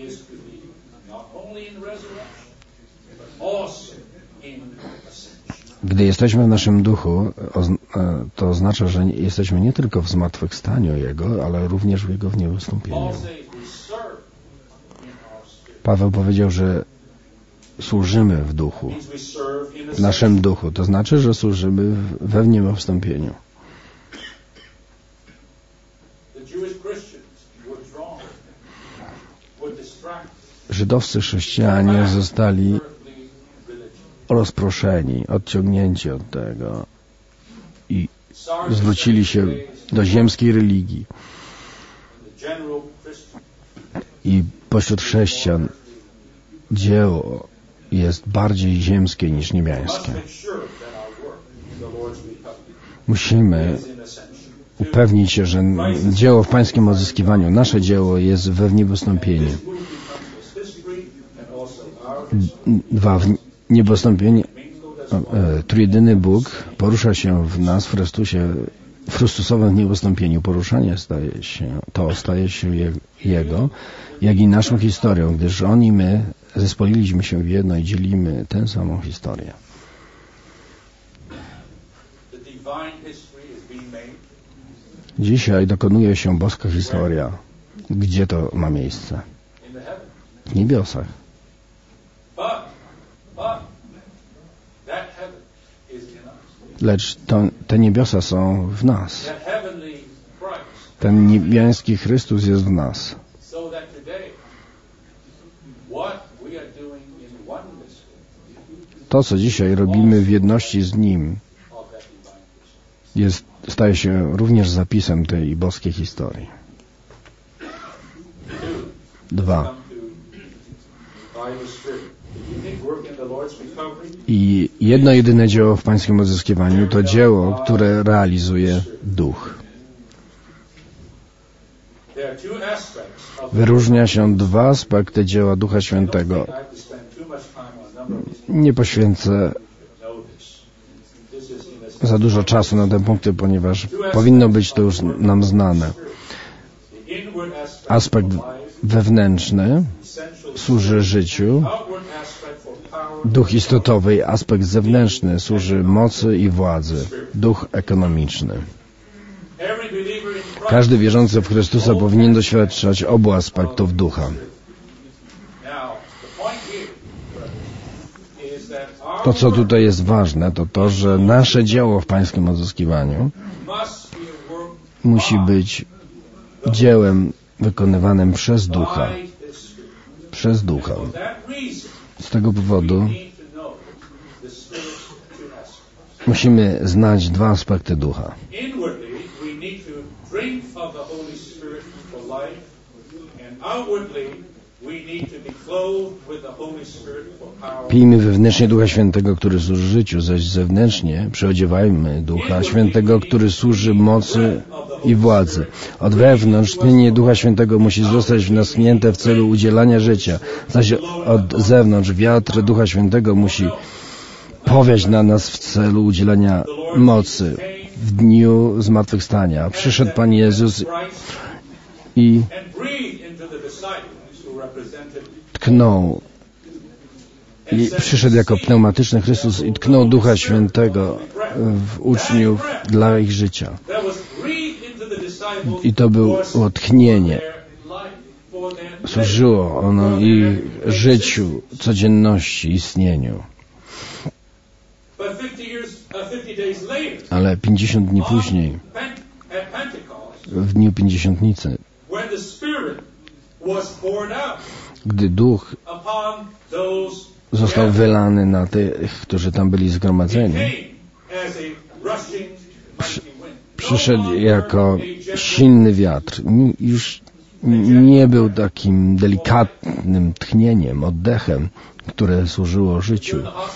Gdy jesteśmy w naszym duchu, to oznacza, że jesteśmy nie tylko w zmartwychwstaniu Jego, ale również w Jego wniebostąpieniu. Paweł powiedział, że służymy w duchu, w naszym duchu. To znaczy, że służymy we wniebostąpieniu. Żydowscy chrześcijanie zostali rozproszeni, odciągnięci od tego i zwrócili się do ziemskiej religii. I pośród chrześcijan dzieło jest bardziej ziemskie niż niebiańskie. Musimy upewnić się, że dzieło w pańskim odzyskiwaniu, nasze dzieło jest we wniebostąpieniu. Dwa, w niebostąpienie, e, trójjedyny Bóg porusza się w nas w Chrystusie, w Chrystusowym niebostąpieniu. Poruszanie staje się, to staje się je, Jego, jak i naszą historią, gdyż On i my zespoliliśmy się w jedno i dzielimy tę samą historię. Dzisiaj dokonuje się boska historia. Gdzie to ma miejsce? W niebiosach. Lecz to, te niebiosa są w nas. Ten niebiański Chrystus jest w nas. To, co dzisiaj robimy w jedności z Nim, jest, staje się również zapisem tej boskiej historii. Dwa. I jedno jedyne dzieło w pańskim odzyskiwaniu to dzieło, które realizuje Duch. Wyróżnia się dwa aspekty dzieła Ducha Świętego. Nie poświęcę za dużo czasu na te punkty, ponieważ powinno być to już nam znane. Aspekt wewnętrzny służy życiu, duch istotowy, aspekt zewnętrzny służy mocy i władzy, duch ekonomiczny. Każdy wierzący w Chrystusa powinien doświadczać obu aspektów ducha. To, co tutaj jest ważne, to to, że nasze dzieło w pańskim odzyskiwaniu musi być dziełem wykonywanym przez ducha. Przez ducha. Z tego powodu musimy znać dwa aspekty ducha. Pijmy wewnętrznie Ducha Świętego, który służy życiu, zaś zewnętrznie przyodziewajmy Ducha Świętego, który służy mocy i władzy. Od wewnątrz tchnienie Ducha Świętego musi zostać w nas wnięte w celu udzielania życia, zaś od zewnątrz wiatr Ducha Świętego musi powiać na nas w celu udzielania mocy. W dniu zmartwychwstania przyszedł Pan Jezus i tknął i przyszedł jako pneumatyczny Chrystus i tknął Ducha Świętego w uczniów dla ich życia. I to było tchnienie. Służyło ono ich życiu, codzienności, istnieniu. Ale pięćdziesiąt dni później, w dniu Pięćdziesiątnicy, gdy Duch został wylany na tych, którzy tam byli zgromadzeni, przy, przyszedł jako silny wiatr. Już nie był takim delikatnym tchnieniem, oddechem, które służyło życiu.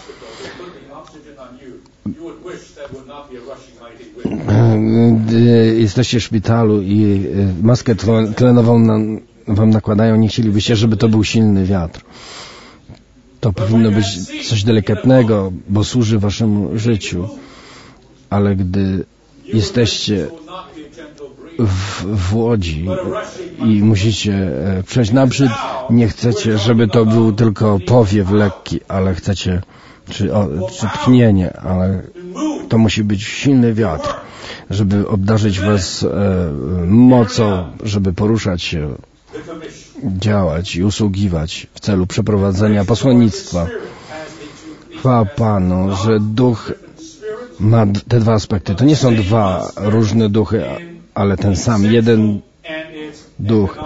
Gdy jesteście w szpitalu i maskę tlenową na, wam nakładają, nie chcielibyście, żeby to był silny wiatr. To powinno być coś delikatnego, bo służy waszemu życiu. Ale gdy jesteście w, w łodzi i musicie przejść naprzód, nie chcecie, żeby to był tylko powiew lekki, ale chcecie, czy, o, czy tchnienie, ale to musi być silny wiatr, żeby obdarzyć was e, mocą, żeby poruszać się, działać i usługiwać w celu przeprowadzenia posłannictwa. Chwała Panu, że Duch ma te dwa aspekty. To nie są dwa różne duchy, ale ten sam, jeden duch,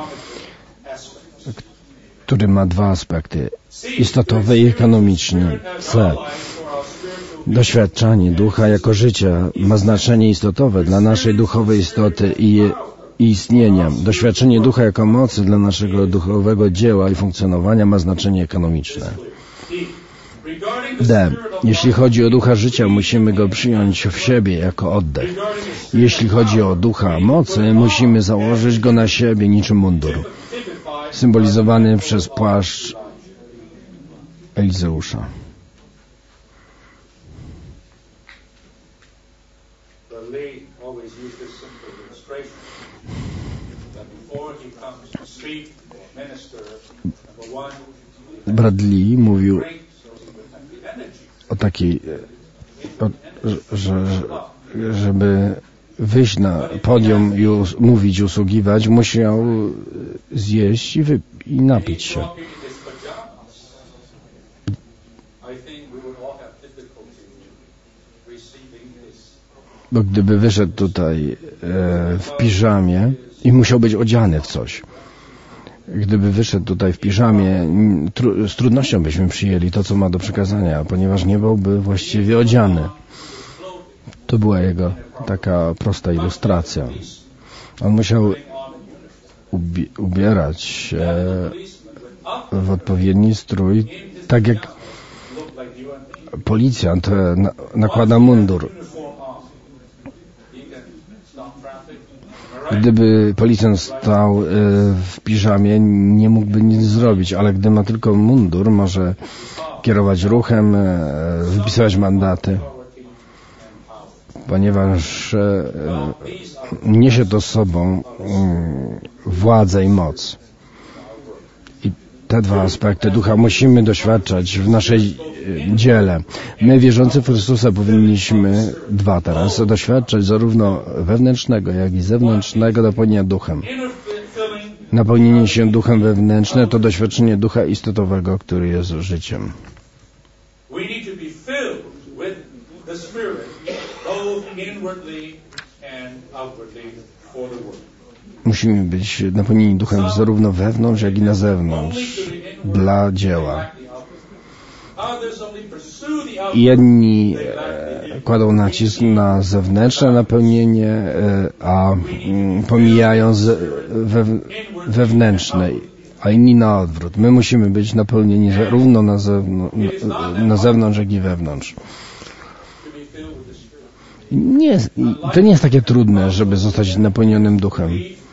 który ma dwa aspekty. Istotowy i ekonomiczny. C. Doświadczanie ducha jako życia ma znaczenie istotowe dla naszej duchowej istoty i i istnienia. Doświadczenie ducha jako mocy dla naszego duchowego dzieła i funkcjonowania ma znaczenie ekonomiczne. D. Jeśli chodzi o ducha życia, musimy go przyjąć w siebie jako oddech. Jeśli chodzi o ducha mocy, musimy założyć go na siebie niczym mundur, symbolizowany przez płaszcz Elizeusza. Bradley mówił o takiej, o, że, żeby wyjść na podium i us, mówić, usługiwać, musiał zjeść i, wy, i napić się. Bo gdyby wyszedł tutaj e, w piżamie i musiał być odziany w coś, gdyby wyszedł tutaj w piżamie, tru, z trudnością byśmy przyjęli to, co ma do przekazania, ponieważ nie byłby właściwie odziany. To była jego taka prosta ilustracja. On musiał ubi- ubierać się w odpowiedni strój, tak jak policjant nakłada mundur. Gdyby policjant stał w piżamie, nie mógłby nic zrobić, ale gdy ma tylko mundur, może kierować ruchem, wypisywać mandaty, ponieważ niesie to z sobą władzę i moc. I te dwa aspekty ducha musimy doświadczać w naszej dziele. My, wierzący w Chrystusa, powinniśmy dwa teraz doświadczać zarówno wewnętrznego, jak i zewnętrznego napełnienia duchem. Napełnienie się duchem wewnętrzne to doświadczenie ducha istotowego, który jest życiem. Musimy być napełnieni duchem zarówno wewnątrz, jak i na zewnątrz dla dzieła. Jedni kładą nacisk na zewnętrzne napełnienie, a pomijają wewnętrzne, a inni na odwrót. My musimy być napełnieni zarówno na zewnątrz, na zewnątrz jak i wewnątrz. Nie, to nie jest takie trudne, żeby zostać napełnionym duchem.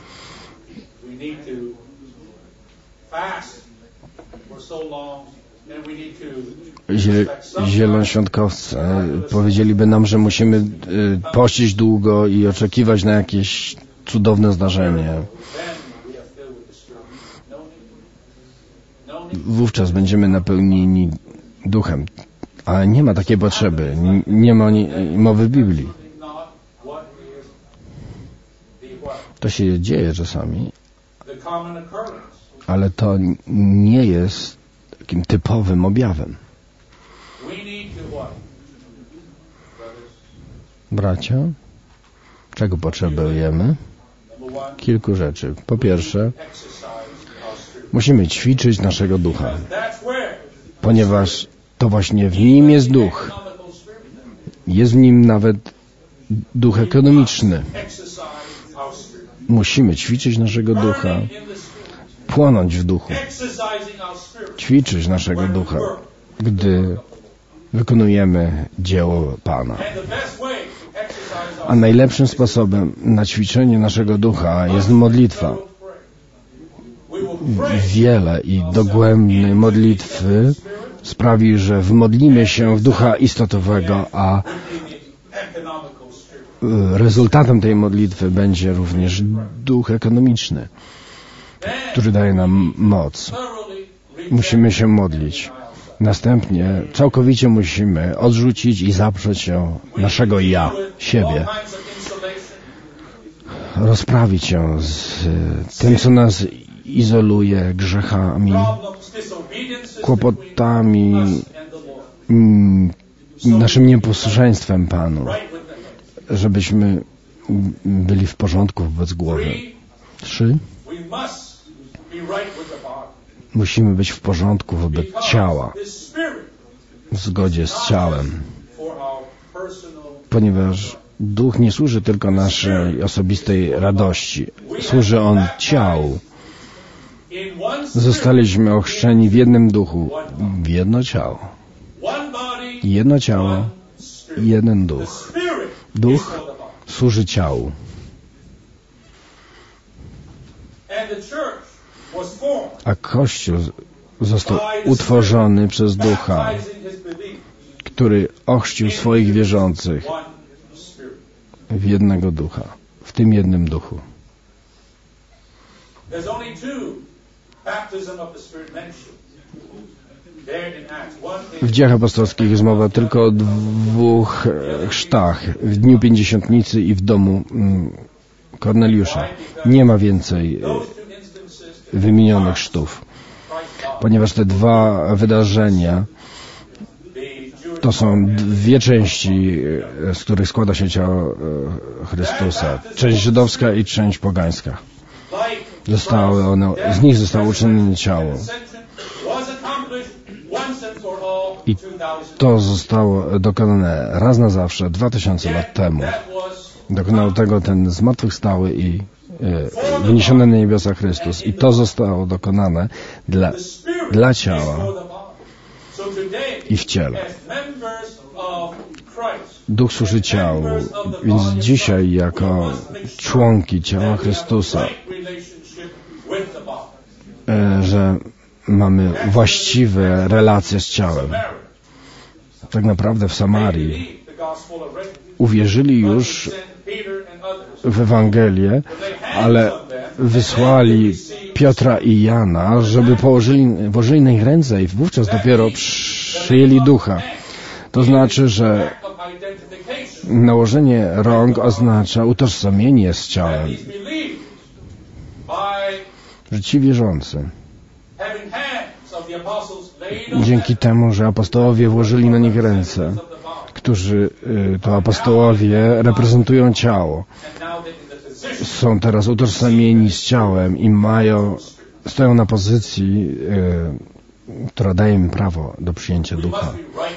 Zielonoświątkowcy powiedzieliby nam, że musimy pościć długo i oczekiwać na jakieś cudowne zdarzenie. Wówczas będziemy napełnieni duchem. Ale nie ma takiej potrzeby. Nie ma mowy w Biblii. To się dzieje czasami, ale to nie jest takim typowym objawem. Bracia, czego potrzebujemy? Kilku rzeczy. Po pierwsze, musimy ćwiczyć naszego ducha, ponieważ to właśnie w nim jest duch. Jest w nim nawet duch ekonomiczny. Musimy ćwiczyć naszego ducha, płonąć w duchu, ćwiczyć naszego ducha, gdy wykonujemy dzieło Pana. A najlepszym sposobem na ćwiczenie naszego ducha jest modlitwa. Wiele i dogłębne modlitwy sprawi, że wmodlimy się w ducha istotowego, a rezultatem tej modlitwy będzie również duch ekonomiczny, który daje nam moc. Musimy się modlić. Następnie całkowicie musimy odrzucić i zaprzeć się naszego ja, siebie. Rozprawić się z tym, co nas izoluje, grzechami, kłopotami, naszym nieposłuszeństwem Panu, żebyśmy byli w porządku wobec głowy. Trzy. Musimy być w porządku wobec ciała, w zgodzie z ciałem, ponieważ duch nie służy tylko naszej osobistej radości. Służy on ciału. Zostaliśmy ochrzczeni w jednym duchu, w jedno ciało. Jedno ciało, jeden duch. Duch służy ciału. A Kościół został utworzony przez Ducha, który ochrzcił swoich wierzących w jednego Ducha, w tym jednym Duchu. W Dziejach Apostolskich jest mowa tylko o dwóch chrztach, w dniu Pięćdziesiątnicy i w domu Korneliusza. Nie ma więcej wymienionych chrztów, ponieważ te dwa wydarzenia to są dwie części, z których składa się ciało Chrystusa. Część żydowska i część pogańska. Zostały one, z nich zostało uczynione ciało. I to zostało dokonane raz na zawsze, dwa tysiące lat temu. Dokonał tego ten zmartwychwstały i e, wyniesiony na niebiosa Chrystus. I to zostało dokonane dla, dla ciała i w ciele. Duch służy ciału, więc dzisiaj jako członki ciała Chrystusa, że mamy właściwe relacje z ciałem. Tak naprawdę w Samarii uwierzyli już w Ewangelię, ale wysłali Piotra i Jana, żeby położyli, włożyli na ich ręce i wówczas dopiero przyjęli Ducha. To znaczy, że nałożenie rąk oznacza utożsamienie z ciałem. Że ci wierzący, dzięki temu, że apostołowie włożyli na nich ręce, którzy to apostołowie reprezentują ciało, są teraz utożsamieni z ciałem i mają, stoją na pozycji, która daje im prawo do przyjęcia Ducha.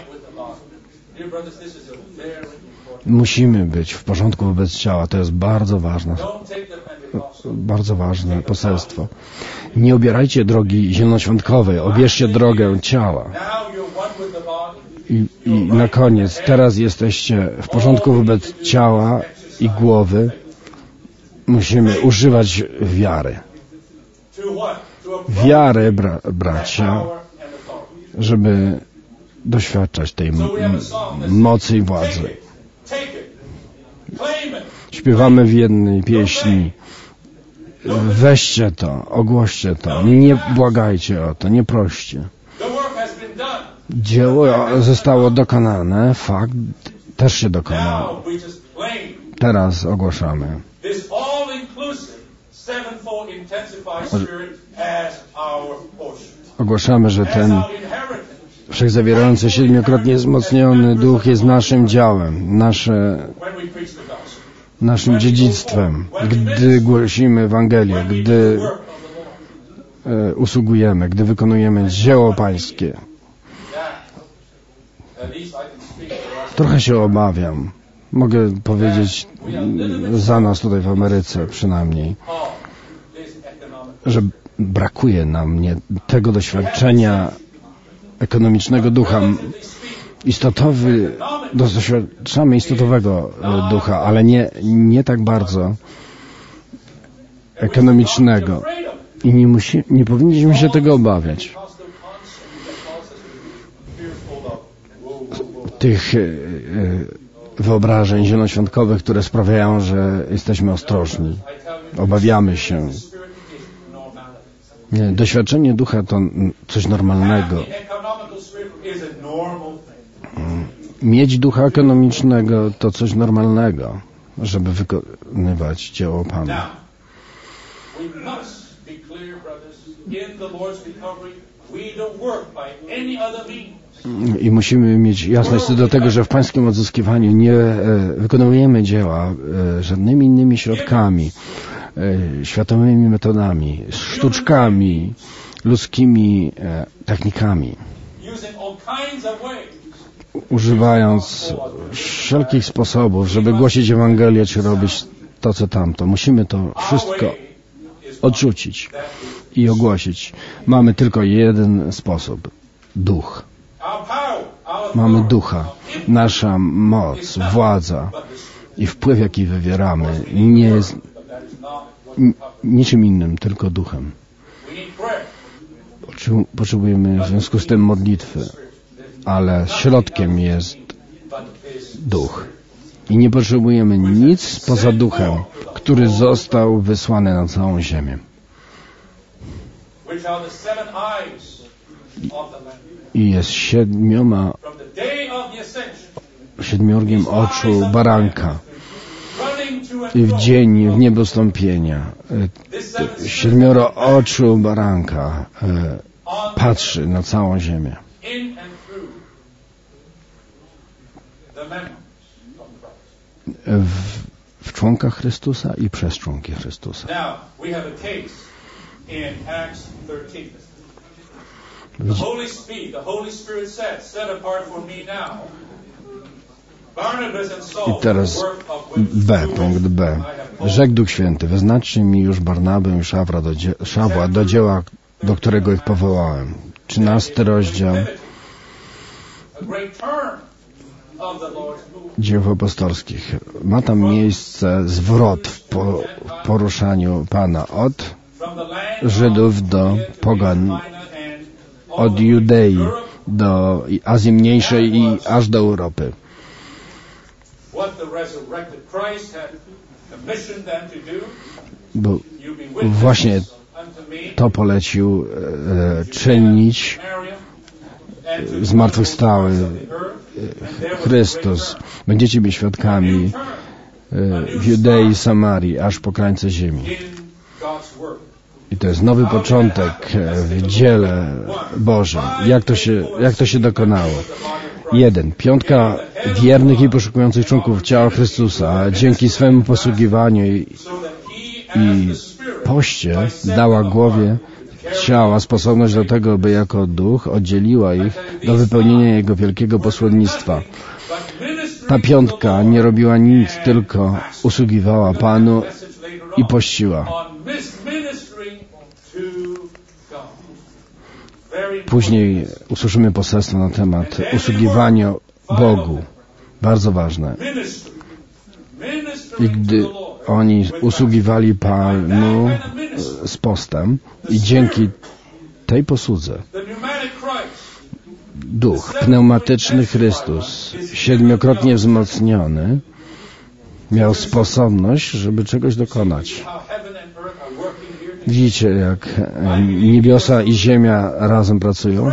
Musimy być w porządku wobec ciała. To jest bardzo ważne, bardzo ważne poselstwo. Nie obierajcie drogi zielonoświątkowej, obierzcie drogę ciała. I, I na koniec, teraz jesteście w porządku wobec ciała i głowy. Musimy używać wiary. Wiary, bra, bracia, żeby doświadczać tej mocy i władzy. Śpiewamy w jednej pieśni: weźcie to, ogłoście to, nie błagajcie o to, nie proście. Dzieło zostało dokonane, fakt też się dokonał. Teraz ogłaszamy. Ogłaszamy, że ten wszechzawierający, siedmiokrotnie wzmocniony Duch jest naszym działem, nasze, naszym dziedzictwem. Gdy głosimy Ewangelię, gdy e, usługujemy, gdy wykonujemy dzieło Pańskie. Trochę się obawiam. Mogę powiedzieć za nas tutaj w Ameryce przynajmniej, że brakuje nam nie, tego doświadczenia ekonomicznego ducha. Istotowy, doświadczamy istotowego ducha, ale nie, nie tak bardzo ekonomicznego. I nie, musi, nie powinniśmy się tego obawiać. Tych wyobrażeń zielonoświątkowych, które sprawiają, że jesteśmy ostrożni. Obawiamy się. Nie, doświadczenie ducha to coś normalnego. Mieć ducha ekonomicznego to coś normalnego, żeby wykonywać dzieło Pana. I musimy mieć jasność co do tego, że w Pańskim odzyskiwaniu nie e, wykonujemy dzieła e, żadnymi innymi środkami, e, światowymi metodami, sztuczkami, ludzkimi e, technikami. Używając wszelkich sposobów, żeby głosić Ewangelię, czy robić to, co tamto. Musimy to wszystko odrzucić i ogłosić. Mamy tylko jeden sposób. Duch. Mamy ducha. Nasza moc, władza i wpływ, jaki wywieramy, nie jest niczym innym, tylko duchem. Potrzebujemy w związku z tym modlitwy, ale środkiem jest duch. I nie potrzebujemy nic poza duchem, który został wysłany na całą ziemię. I jest siedmioma siedmiorgiem oczu baranka. I w dzień w niebostąpienia siedmioro oczu baranka patrzy na całą ziemię. W, w członkach Chrystusa i przez członki Chrystusa. I teraz B, punkt B. Rzekł Duch Święty: wyznaczcie mi już Barnabę i Szawra do dzie- Szawła do dzieła, do którego ich powołałem. Trzynasty rozdział. Dzieł apostolskich. Ma tam miejsce zwrot w po, poruszaniu Pana od Żydów do pogan, od Judei do Azji Mniejszej i aż do Europy. Bo właśnie to polecił e, czynić e, zmartwychwstały e, Chrystus. Będziecie mi świadkami e, w Judei, Samarii, aż po krańce ziemi. I to jest nowy początek w dziele Bożym. Jak to się, jak to się dokonało? Jeden. Piątka wiernych i poszukujących członków ciała Chrystusa dzięki swemu posługiwaniu i, i poście dała głowie ciała sposobność do tego, by jako duch oddzieliła ich do wypełnienia Jego wielkiego posłannictwa. Ta piątka nie robiła nic, tylko usługiwała Panu i pościła. Później usłyszymy poselstwo na temat usługiwania Bogu. Bardzo ważne. I gdy oni usługiwali Panu z postem i dzięki tej posłudze duch, pneumatyczny Chrystus, siedmiokrotnie wzmocniony, miał sposobność, żeby czegoś dokonać. Widzicie, jak niebiosa i ziemia razem pracują?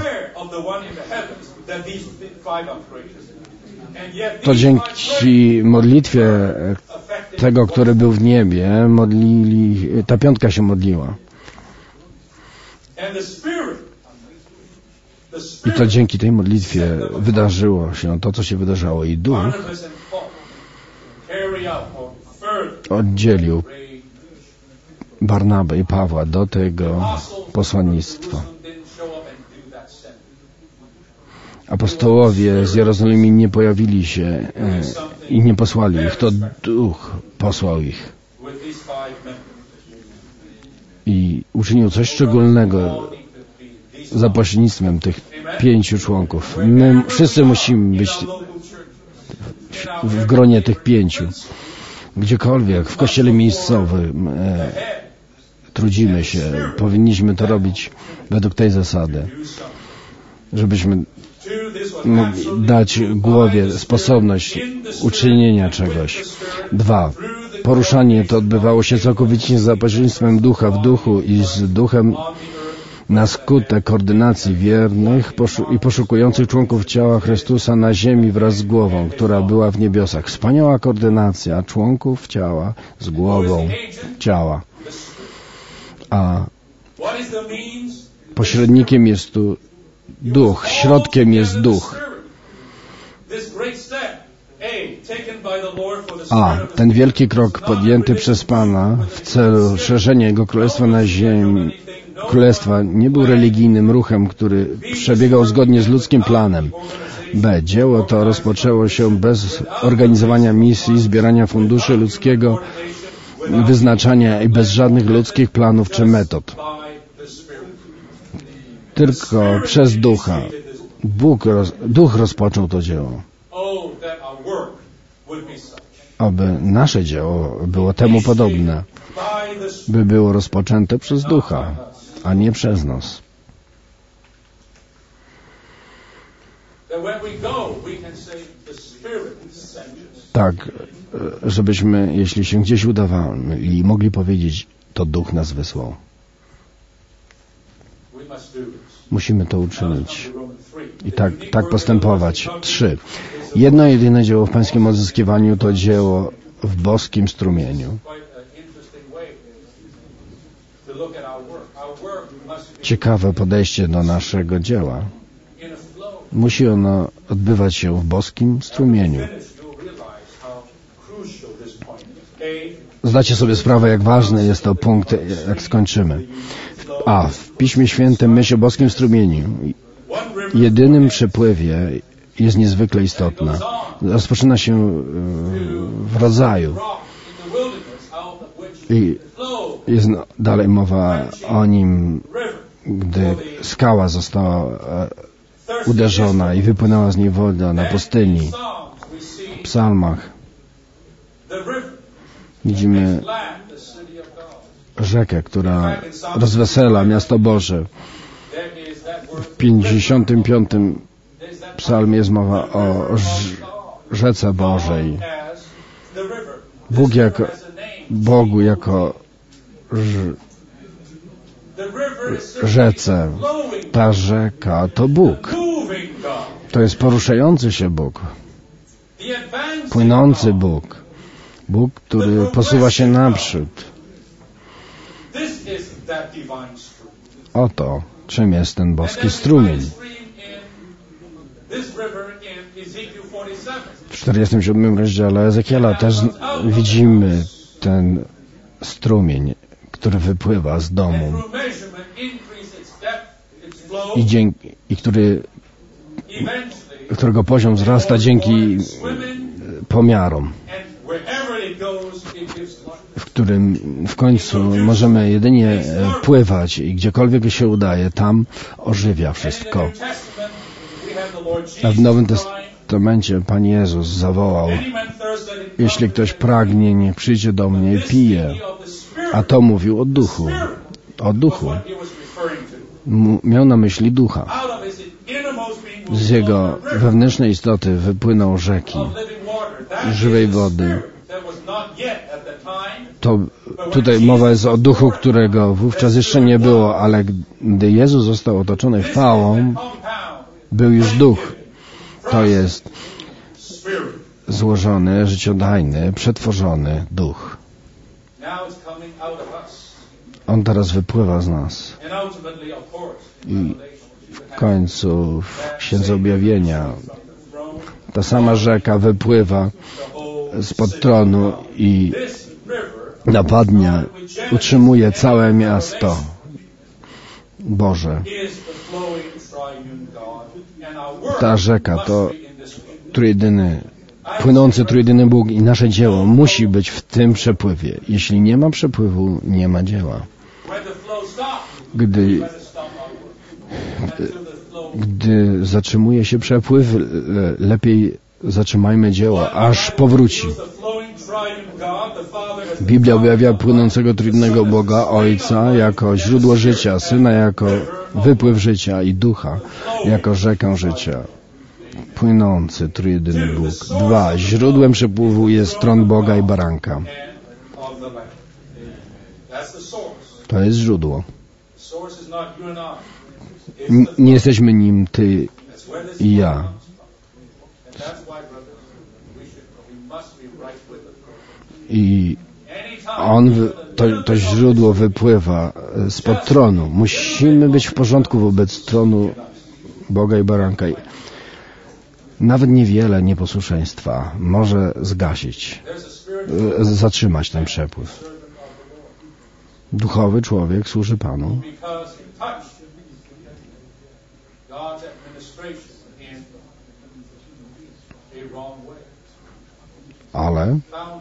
To dzięki modlitwie tego, który był w niebie, modlili, ta piątka się modliła. I to dzięki tej modlitwie wydarzyło się to, co się wydarzało. I duch oddzielił Barnabę i Pawła do tego posłannictwa. Apostołowie z Jerozolimy nie pojawili się e, i nie posłali ich. To Duch posłał ich. I uczynił coś szczególnego za pośrednictwem tych pięciu członków. My wszyscy musimy być w, w gronie tych pięciu. Gdziekolwiek, w kościele miejscowym e, trudzimy się, powinniśmy to robić według tej zasady, żebyśmy mogli dać głowie sposobność uczynienia czegoś. Dwa. Poruszanie to odbywało się całkowicie za pośrednictwem ducha w duchu i z duchem na skutek koordynacji wiernych i poszukujących członków ciała Chrystusa na ziemi wraz z głową, która była w niebiosach. Wspaniała koordynacja członków ciała z głową ciała. A pośrednikiem jest tu duch, środkiem jest duch. A ten wielki krok podjęty przez Pana w celu szerzenia Jego Królestwa na ziemi, Królestwa nie był religijnym ruchem, który przebiegał zgodnie z ludzkim planem. B. Dzieło to rozpoczęło się bez organizowania misji, zbierania funduszy ludzkiego wyznaczania i bez żadnych ludzkich planów czy metod. Tylko przez Ducha. Bóg, roz, Duch rozpoczął to dzieło. Aby nasze dzieło było temu podobne, by było rozpoczęte przez Ducha, a nie przez nas. Tak, żebyśmy, jeśli się gdzieś udawali, mogli powiedzieć, to Duch nas wysłał. Musimy to uczynić i tak, tak postępować. Trzy. Jedno jedyne dzieło w Pańskim odzyskiwaniu to dzieło w boskim strumieniu. Ciekawe podejście do naszego dzieła. Musi ono odbywać się w boskim strumieniu. Zdacie sobie sprawę, jak ważny jest to punkt, jak skończymy. A. W Piśmie Świętym myśl o boskim strumieniu, jedynym przepływie, jest niezwykle istotna. Rozpoczyna się w rodzaju. I jest dalej mowa o nim, gdy skała została uderzona i wypłynęła z niej woda na pustyni. psalmach widzimy rzekę, która rozwesela miasto Boże. W pięćdziesiątym piątym psalmie jest mowa o rzece Bożej. Bóg jako, Bogu jako rzece. Ta rzeka to Bóg. To jest poruszający się Bóg. Płynący Bóg. Bóg, który posuwa się naprzód. Oto czym jest ten boski strumień. W czterdziestym siódmym rozdziale Ezekiela też widzimy ten strumień, który wypływa z domu i, dzięki, i który, którego poziom wzrasta dzięki pomiarom, w którym w końcu możemy jedynie pływać i gdziekolwiek się udaje, tam ożywia wszystko. A w Nowym Testamencie Pan Jezus zawołał: jeśli ktoś pragnie, niech przyjdzie do mnie i pije. A to mówił o duchu. O duchu. M- miał na myśli ducha. Z jego wewnętrznej istoty wypłyną rzeki żywej wody. To tutaj mowa jest o duchu, którego wówczas jeszcze nie było, ale gdy Jezus został otoczony chwałą, był już duch. To jest złożony, życiodajny, przetworzony duch. On teraz wypływa z nas. I w końcu w Księdze Objawienia ta sama rzeka wypływa spod tronu i napadnia, utrzymuje całe miasto Boże. Ta rzeka to trójjedyny, płynący trójjedyny Bóg i nasze dzieło musi być w tym przepływie. Jeśli nie ma przepływu, nie ma dzieła. Gdy, gdy zatrzymuje się przepływ, lepiej zatrzymajmy dzieło, aż powróci. Biblia objawia płynącego trójjedynego Boga, Ojca jako źródło życia, Syna jako wypływ życia i Ducha jako rzekę życia. Płynący trójjedyny Bóg. Dwa. Źródłem przepływu jest tron Boga i baranka. To jest źródło. N- nie jesteśmy nim ty i ja. I on, to, to źródło wypływa spod tronu. Musimy być w porządku wobec tronu Boga i baranka. Nawet niewiele nieposłuszeństwa może zgasić, zatrzymać ten przepływ. Duchowy człowiek służy Panu. Ale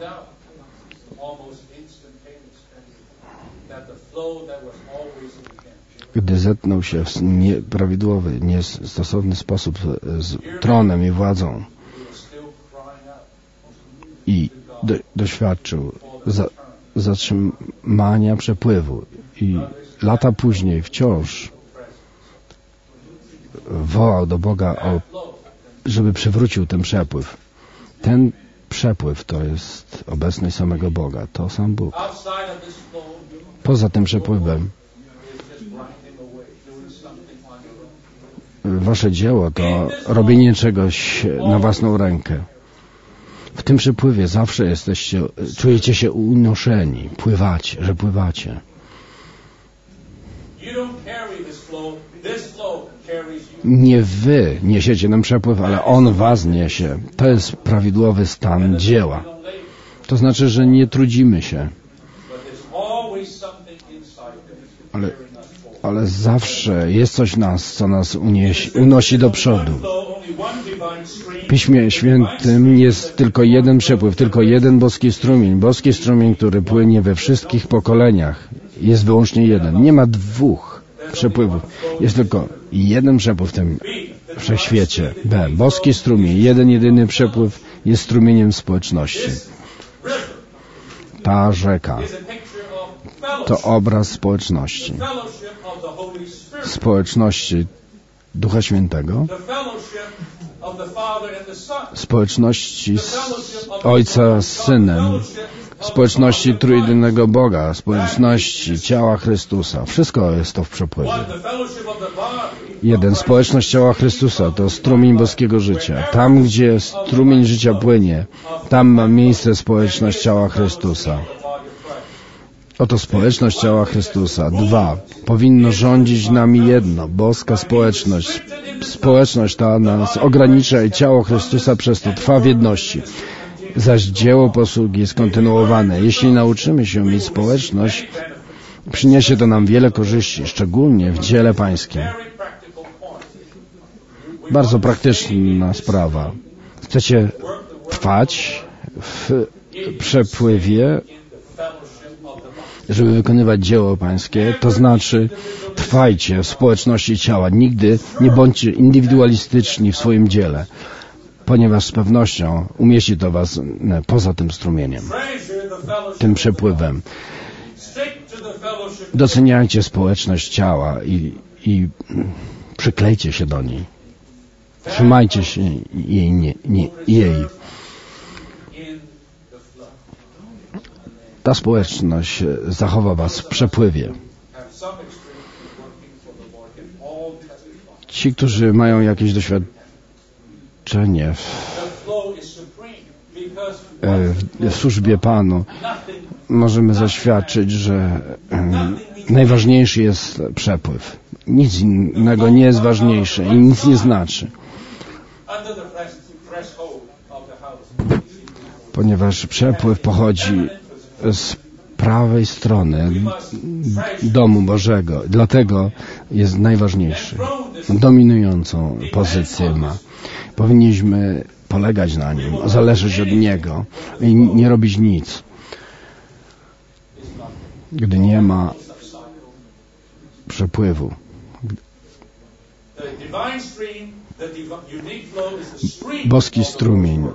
gdy zetknął się w nieprawidłowy, niestosowny sposób z tronem i władzą i do, doświadczył za, zatrzymania przepływu i lata później wciąż wołał do Boga, o, żeby przywrócił ten przepływ. Ten przepływ to jest obecność samego Boga, to sam Bóg. Poza tym przepływem wasze dzieło to robienie czegoś na własną rękę. W tym przepływie zawsze jesteście, czujecie się unoszeni, pływacie, że pływacie. Nie wy niesiecie ten przepływ, ale on was niesie. To jest prawidłowy stan dzieła. To znaczy, że nie trudzimy się. Ale, ale zawsze jest coś w nas, co nas unieś, unosi do przodu. W Piśmie Świętym jest tylko jeden przepływ, tylko jeden boski strumień. Boski strumień, który płynie we wszystkich pokoleniach. Jest wyłącznie jeden. Nie ma dwóch przepływów. Jest tylko jeden przepływ w tym wszechświecie. B. Boski strumień. Jeden, jedyny przepływ jest strumieniem społeczności. Ta rzeka to obraz społeczności. Społeczności Ducha Świętego, społeczności z Ojca z Synem, społeczności trójjedynego Boga, społeczności ciała Chrystusa. Wszystko jest to w przepływie. Jeden, społeczność ciała Chrystusa to strumień boskiego życia. Tam, gdzie strumień życia płynie, tam ma miejsce społeczność ciała Chrystusa. Oto społeczność ciała Chrystusa. Dwa. Powinno rządzić nami jedno, boska społeczność. Społeczność ta nas ogranicza i ciało Chrystusa przez to trwa w jedności. Zaś dzieło posługi jest kontynuowane. Jeśli nauczymy się mieć społeczność, przyniesie to nam wiele korzyści, szczególnie w dziele pańskim. Bardzo praktyczna sprawa. Chcecie trwać w przepływie, żeby wykonywać dzieło pańskie, to znaczy trwajcie w społeczności ciała. Nigdy nie bądźcie indywidualistyczni w swoim dziele, ponieważ z pewnością umieści to was poza tym strumieniem, tym przepływem. Doceniajcie społeczność ciała i, i przyklejcie się do niej. Trzymajcie się jej. Nie, nie, jej. Ta społeczność zachowa was w przepływie. Ci, którzy mają jakieś doświadczenie w, w, w służbie Panu, możemy zaświadczyć, że um, najważniejszy jest przepływ. Nic innego nie jest ważniejsze i nic nie znaczy. Ponieważ przepływ pochodzi z prawej strony domu Bożego. Dlatego jest najważniejszy. Dominującą pozycję ma. Powinniśmy polegać na Nim, zależeć od Niego i nie robić nic. Gdy nie ma przepływu. Boski strumień.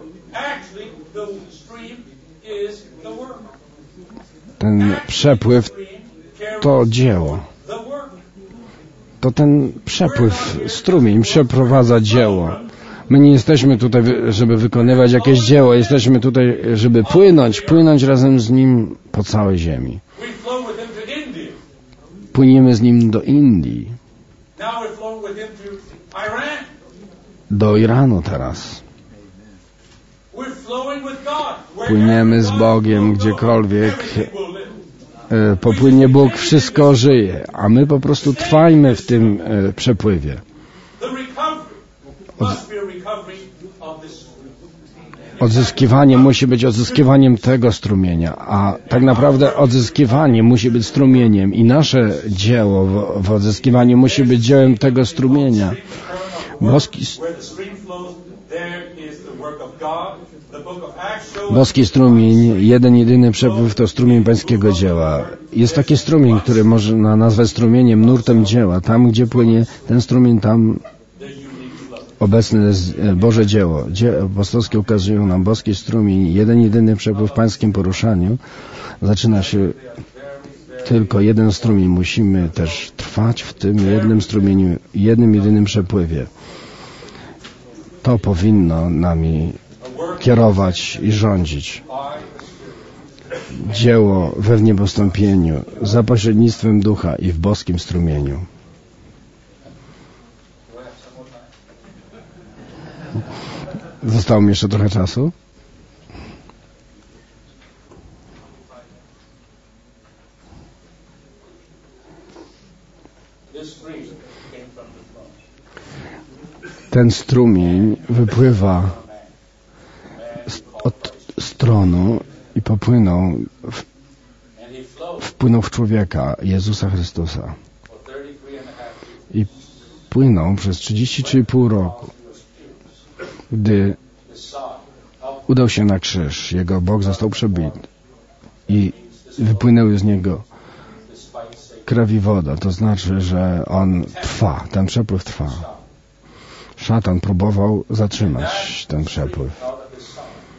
Ten przepływ to dzieło. To ten przepływ, strumień przeprowadza dzieło. My nie jesteśmy tutaj, żeby wykonywać jakieś dzieło. Jesteśmy tutaj, żeby płynąć, płynąć razem z Nim po całej ziemi. Płyniemy z Nim do Indii. Do Iranu teraz. Płyniemy z Bogiem gdziekolwiek e, popłynie Bóg, wszystko żyje, a my po prostu trwajmy w tym e, przepływie. Od, odzyskiwanie musi być odzyskiwaniem tego strumienia, a tak naprawdę odzyskiwanie musi być strumieniem i nasze dzieło w, w odzyskiwaniu musi być dziełem tego strumienia. Boski Boski strumień, jeden jedyny przepływ to strumień pańskiego dzieła. Jest taki strumień, który można nazwać strumieniem, nurtem dzieła. Tam, gdzie płynie ten strumień, tam obecne jest Boże dzieło. Dzieła apostolskie ukazują nam boski strumień, jeden jedyny przepływ w pańskim poruszaniu. Zaczyna się tylko jeden strumień. Musimy też trwać w tym jednym strumieniu, jednym jedynym przepływie. To powinno nami kierować i rządzić. Dzieło we wniebostąpieniu, za pośrednictwem Ducha i w boskim strumieniu. Zostało mi jeszcze trochę czasu. Ten strumień wypływa od stronu i popłynął, w, wpłynął w człowieka, Jezusa Chrystusa. I płynął przez trzydzieści trzy i pół roku. Gdy udał się na krzyż, jego bok został przebity i wypłynęły z niego krew i woda. To znaczy, że on trwa, ten przepływ trwa. Szatan próbował zatrzymać ten przepływ.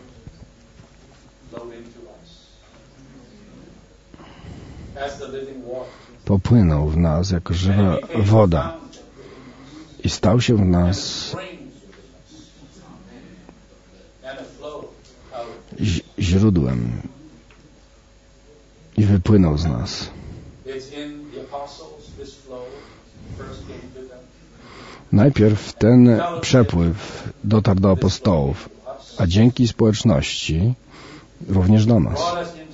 popłynął w nas jako żywa woda i stał się w nas źródłem i wypłynął z nas. Najpierw ten przepływ dotarł do apostołów, a dzięki społeczności również do nas.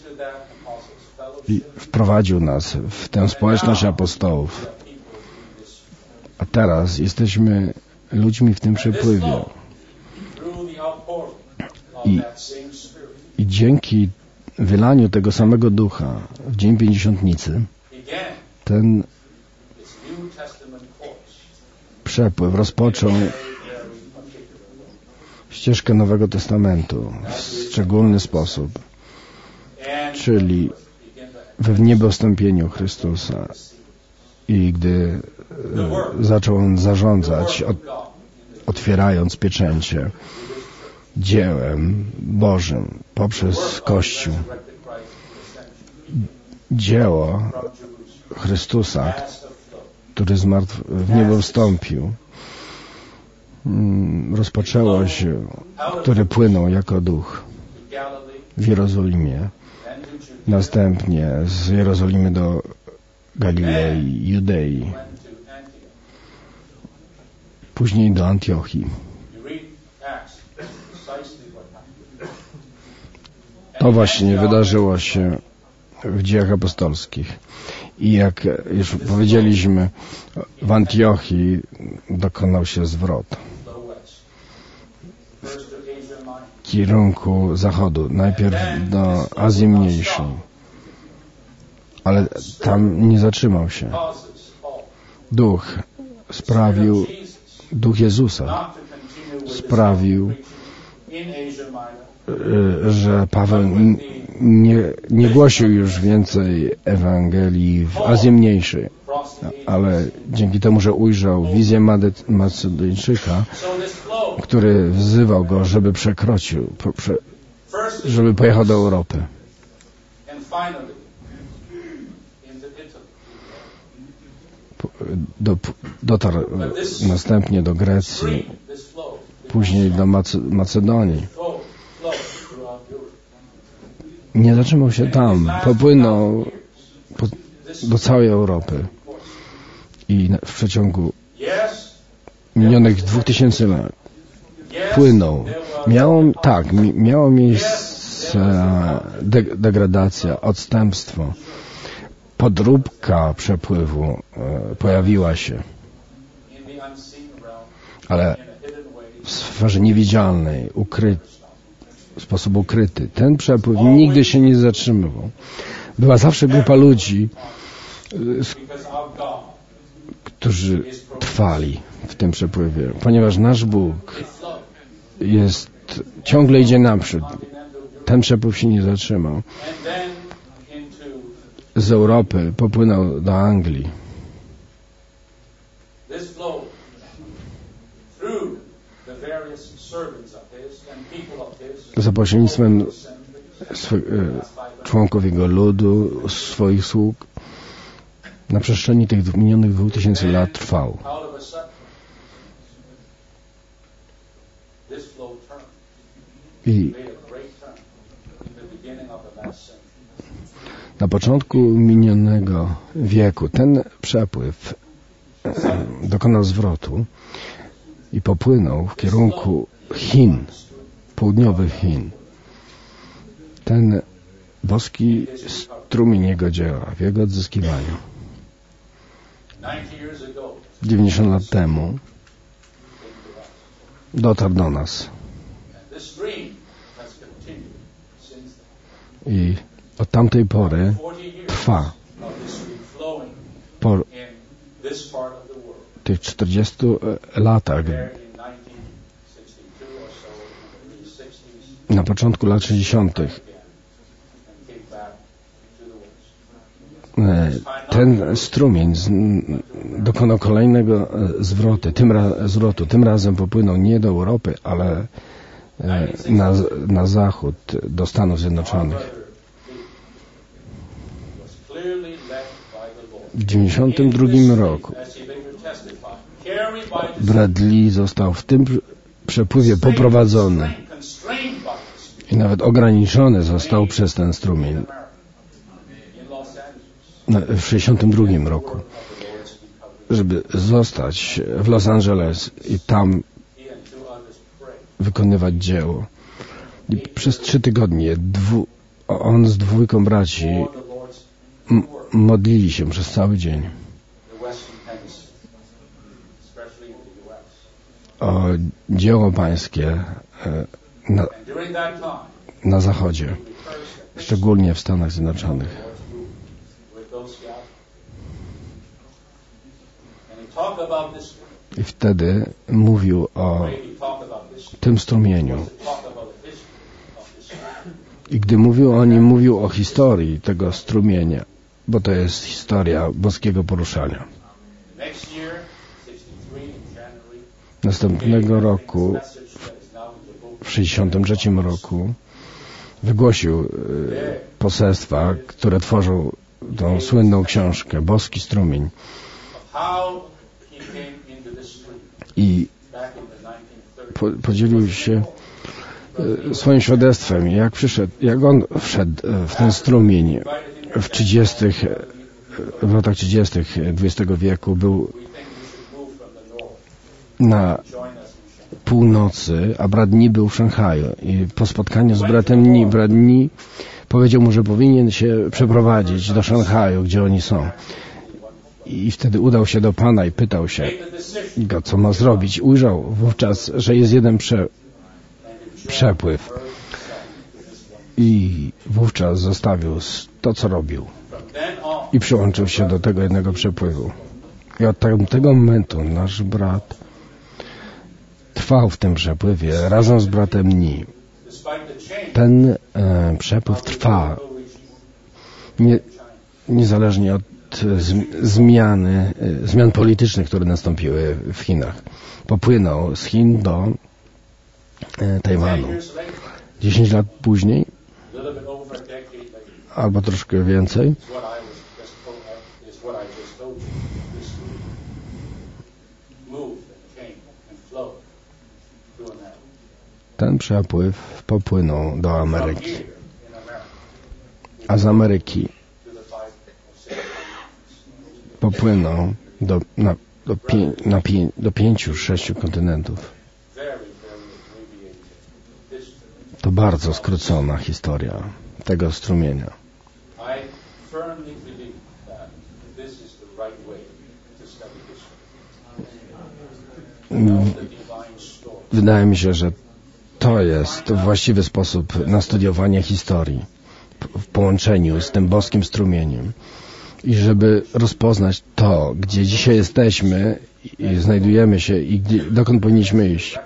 I wprowadził nas w tę społeczność apostołów. A teraz jesteśmy ludźmi w tym przepływie. I, i dzięki wylaniu tego samego ducha w Dzień Pięćdziesiątnicy ten przepływ rozpoczął ścieżkę Nowego Testamentu w szczególny sposób, czyli we niebostąpieniu Chrystusa. I gdy e, zaczął On zarządzać, od, otwierając pieczęcie dziełem Bożym poprzez Kościół, dzieło Chrystusa, który z martw- w niebo wstąpił, rozpoczęło się, który płynął jako duch w Jerozolimie, następnie z Jerozolimy do Galilei, Judei, później do Antiochii. To właśnie wydarzyło się w Dziejach Apostolskich. I jak już powiedzieliśmy, w Antiochii dokonał się zwrot w kierunku zachodu, najpierw do Azji Mniejszej, ale tam nie zatrzymał się. Duch sprawił, Duch Jezusa sprawił, że Paweł nie, nie głosił już więcej Ewangelii w Azji Mniejszej, ale dzięki temu, że ujrzał wizję Macedończyka, który wzywał go, żeby przekroczył, żeby pojechał do Europy. Do, dotarł następnie do Grecji, później do Mace- Macedonii. Nie zatrzymał się tam, popłynął po, do całej Europy i w przeciągu minionych dwóch tysięcy lat płynął. Miało, tak, miało miejsce de, degradacja, odstępstwo, podróbka przepływu e, pojawiła się, ale w sferze niewidzialnej, ukryty, w sposób ukryty. Ten przepływ nigdy się nie zatrzymywał. Była zawsze grupa ludzi, którzy trwali w tym przepływie, ponieważ nasz Bóg jest, ciągle idzie naprzód. Ten przepływ się nie zatrzymał. Z Europy popłynął do Anglii. Za pośrednictwem swy, członków jego ludu, swoich sług, na przestrzeni tych minionych dwóch tysięcy lat trwał. I na początku minionego wieku ten przepływ dokonał zwrotu i popłynął w kierunku Chin, południowych Chin. Ten boski strumień jego dzieła, w jego odzyskiwaniu. dziewięćdziesiąt lat temu dotarł do nas. I od tamtej pory trwa. Po tych czterdziestu latach, na początku lat sześćdziesiątych, ten strumień z, dokonał kolejnego zwrotu. Tym, ra, zwrotu. Tym razem popłynął nie do Europy, ale na, na zachód, do Stanów Zjednoczonych. W dziewięćdziesiątym drugim roku Bradley został w tym przepływie poprowadzony i nawet ograniczony został przez ten strumień w sześćdziesiątym drugim roku, żeby zostać w Los Angeles i tam wykonywać dzieło. I przez trzy tygodnie dwu, on z dwójką braci m- modlili się przez cały dzień o dzieło pańskie na, na zachodzie, szczególnie w Stanach Zjednoczonych. I wtedy mówił o tym strumieniu. I gdy mówił o nim, mówił o historii tego strumienia, bo to jest historia boskiego poruszania. Następnego roku, w sześćdziesiątym trzecim roku, wygłosił y, poselstwa, które tworzą tą słynną książkę Boski strumień. I po, podzielił się y, swoim świadectwem, jak przyszedł, jak on wszedł w ten strumień w trzydziestych, w latach trzydziestych dwudziestego wieku. Był na północy, a brat Ni był w Szanghaju. I po spotkaniu z bratem Ni, brat Ni powiedział mu, że powinien się przeprowadzić do Szanghaju, gdzie oni są. I wtedy udał się do Pana i pytał się go, co ma zrobić. Ujrzał wówczas, że jest jeden prze, przepływ. I wówczas zostawił to, co robił. I przyłączył się do tego jednego przepływu. I od tamtego momentu nasz brat trwał w tym przepływie razem z bratem Ni. Ten e, przepływ trwa nie, niezależnie od z, zmiany, e, zmian politycznych, które nastąpiły w Chinach. Popłynął z Chin do e, Tajwanu. Dziesięć lat później, albo troszkę więcej, ten przepływ popłynął do Ameryki, a z Ameryki popłynął do, na, do, pię, na pię, do pięciu, sześciu kontynentów. To bardzo skrócona historia tego strumienia. Wydaje mi się, że to jest właściwy sposób na studiowanie historii w połączeniu z tym boskim strumieniem. I żeby rozpoznać to, gdzie dzisiaj jesteśmy i znajdujemy się i gdzie, dokąd powinniśmy iść.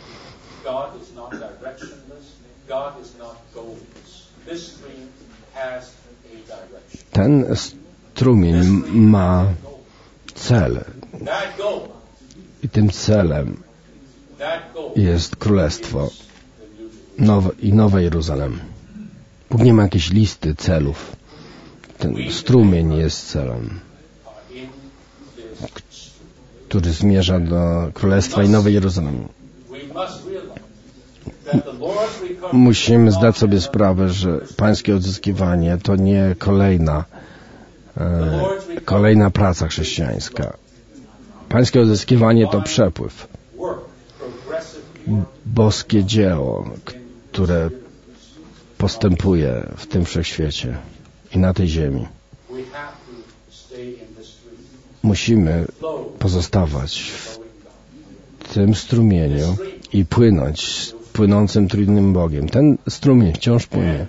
Ten strumień ma cel. I tym celem jest Królestwo Nowe i Nowe Jeruzalem. Bóg nie ma jakiejś listy celów. Ten strumień jest celem, który zmierza do Królestwa i Nowej Jeruzalem. Musimy zdać sobie sprawę, że pańskie odzyskiwanie to nie kolejna e, kolejna praca chrześcijańska. Pańskie odzyskiwanie to przepływ. Boskie dzieło, które postępuje w tym wszechświecie i na tej ziemi. Musimy pozostawać w tym strumieniu i płynąć z płynącym trójnym Bogiem. Ten strumień wciąż płynie.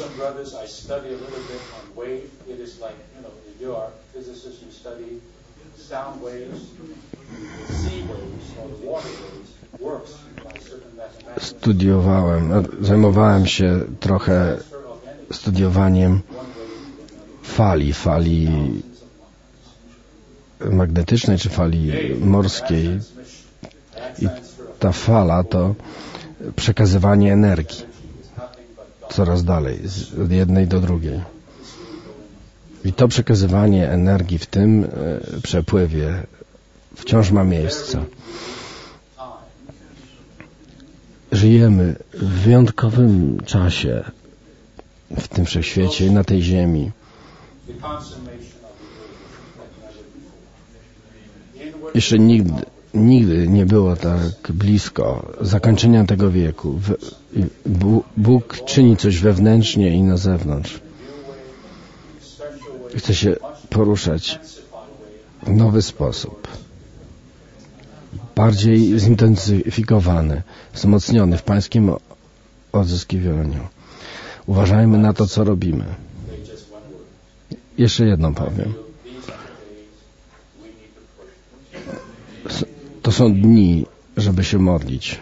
Studiowałem, zajmowałem się trochę studiowaniem fali, fali magnetycznej czy fali morskiej. I ta fala to przekazywanie energii coraz dalej, z jednej do drugiej. I to przekazywanie energii w tym e, przepływie wciąż ma miejsce. Żyjemy w wyjątkowym czasie w tym wszechświecie i na tej ziemi. Jeszcze nigdy, nigdy nie było tak blisko zakończenia tego wieku. Bóg czyni coś wewnętrznie i na zewnątrz. Chce się poruszać w nowy sposób. Bardziej zintensyfikowany, wzmocniony w Pańskim odzyskiwaniu. Uważajmy na to, co robimy. Jeszcze jedno powiem. To są dni, żeby się modlić.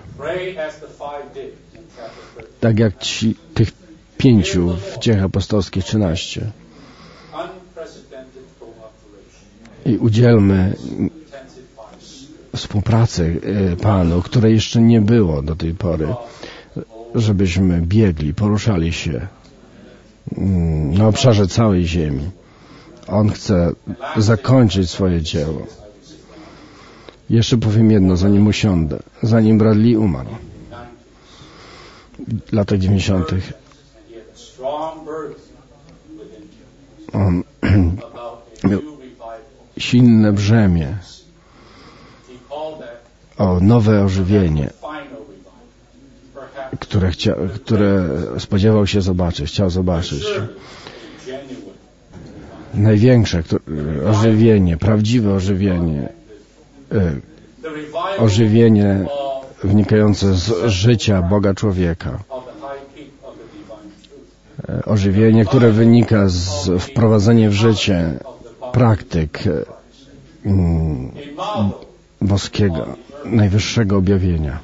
Tak jak ci, tych pięciu w Dziejach Apostolskich trzynaście. I udzielmy współpracy Panu, której jeszcze nie było do tej pory, żebyśmy biegli, poruszali się na obszarze całej ziemi. On chce zakończyć swoje dzieło. Jeszcze powiem jedno, zanim usiądę. Zanim Bradley umarł w latach dziewięćdziesiątych, on miał silne brzemię o nowe ożywienie, które, chcia, które spodziewał się zobaczyć, chciał zobaczyć. Największe ożywienie, prawdziwe ożywienie, ożywienie wynikające z życia Boga człowieka. Ożywienie, które wynika z wprowadzenia w życie praktyk mm, boskiego, najwyższego objawienia.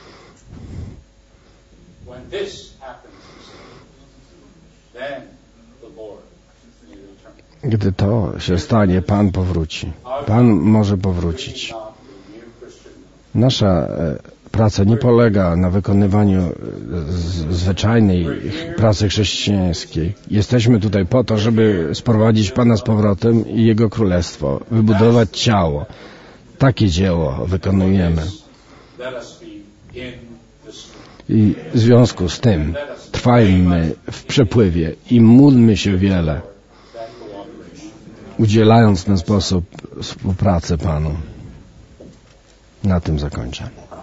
Gdy to się stanie, Pan powróci. Pan może powrócić. Nasza praca nie polega na wykonywaniu zwyczajnej pracy chrześcijańskiej. Jesteśmy tutaj po to, żeby sprowadzić Pana z powrotem i Jego Królestwo, wybudować ciało. Takie dzieło wykonujemy. I w związku z tym trwajmy w przepływie i módlmy się wiele, udzielając w ten sposób współpracy Panu. Na tym zakończę.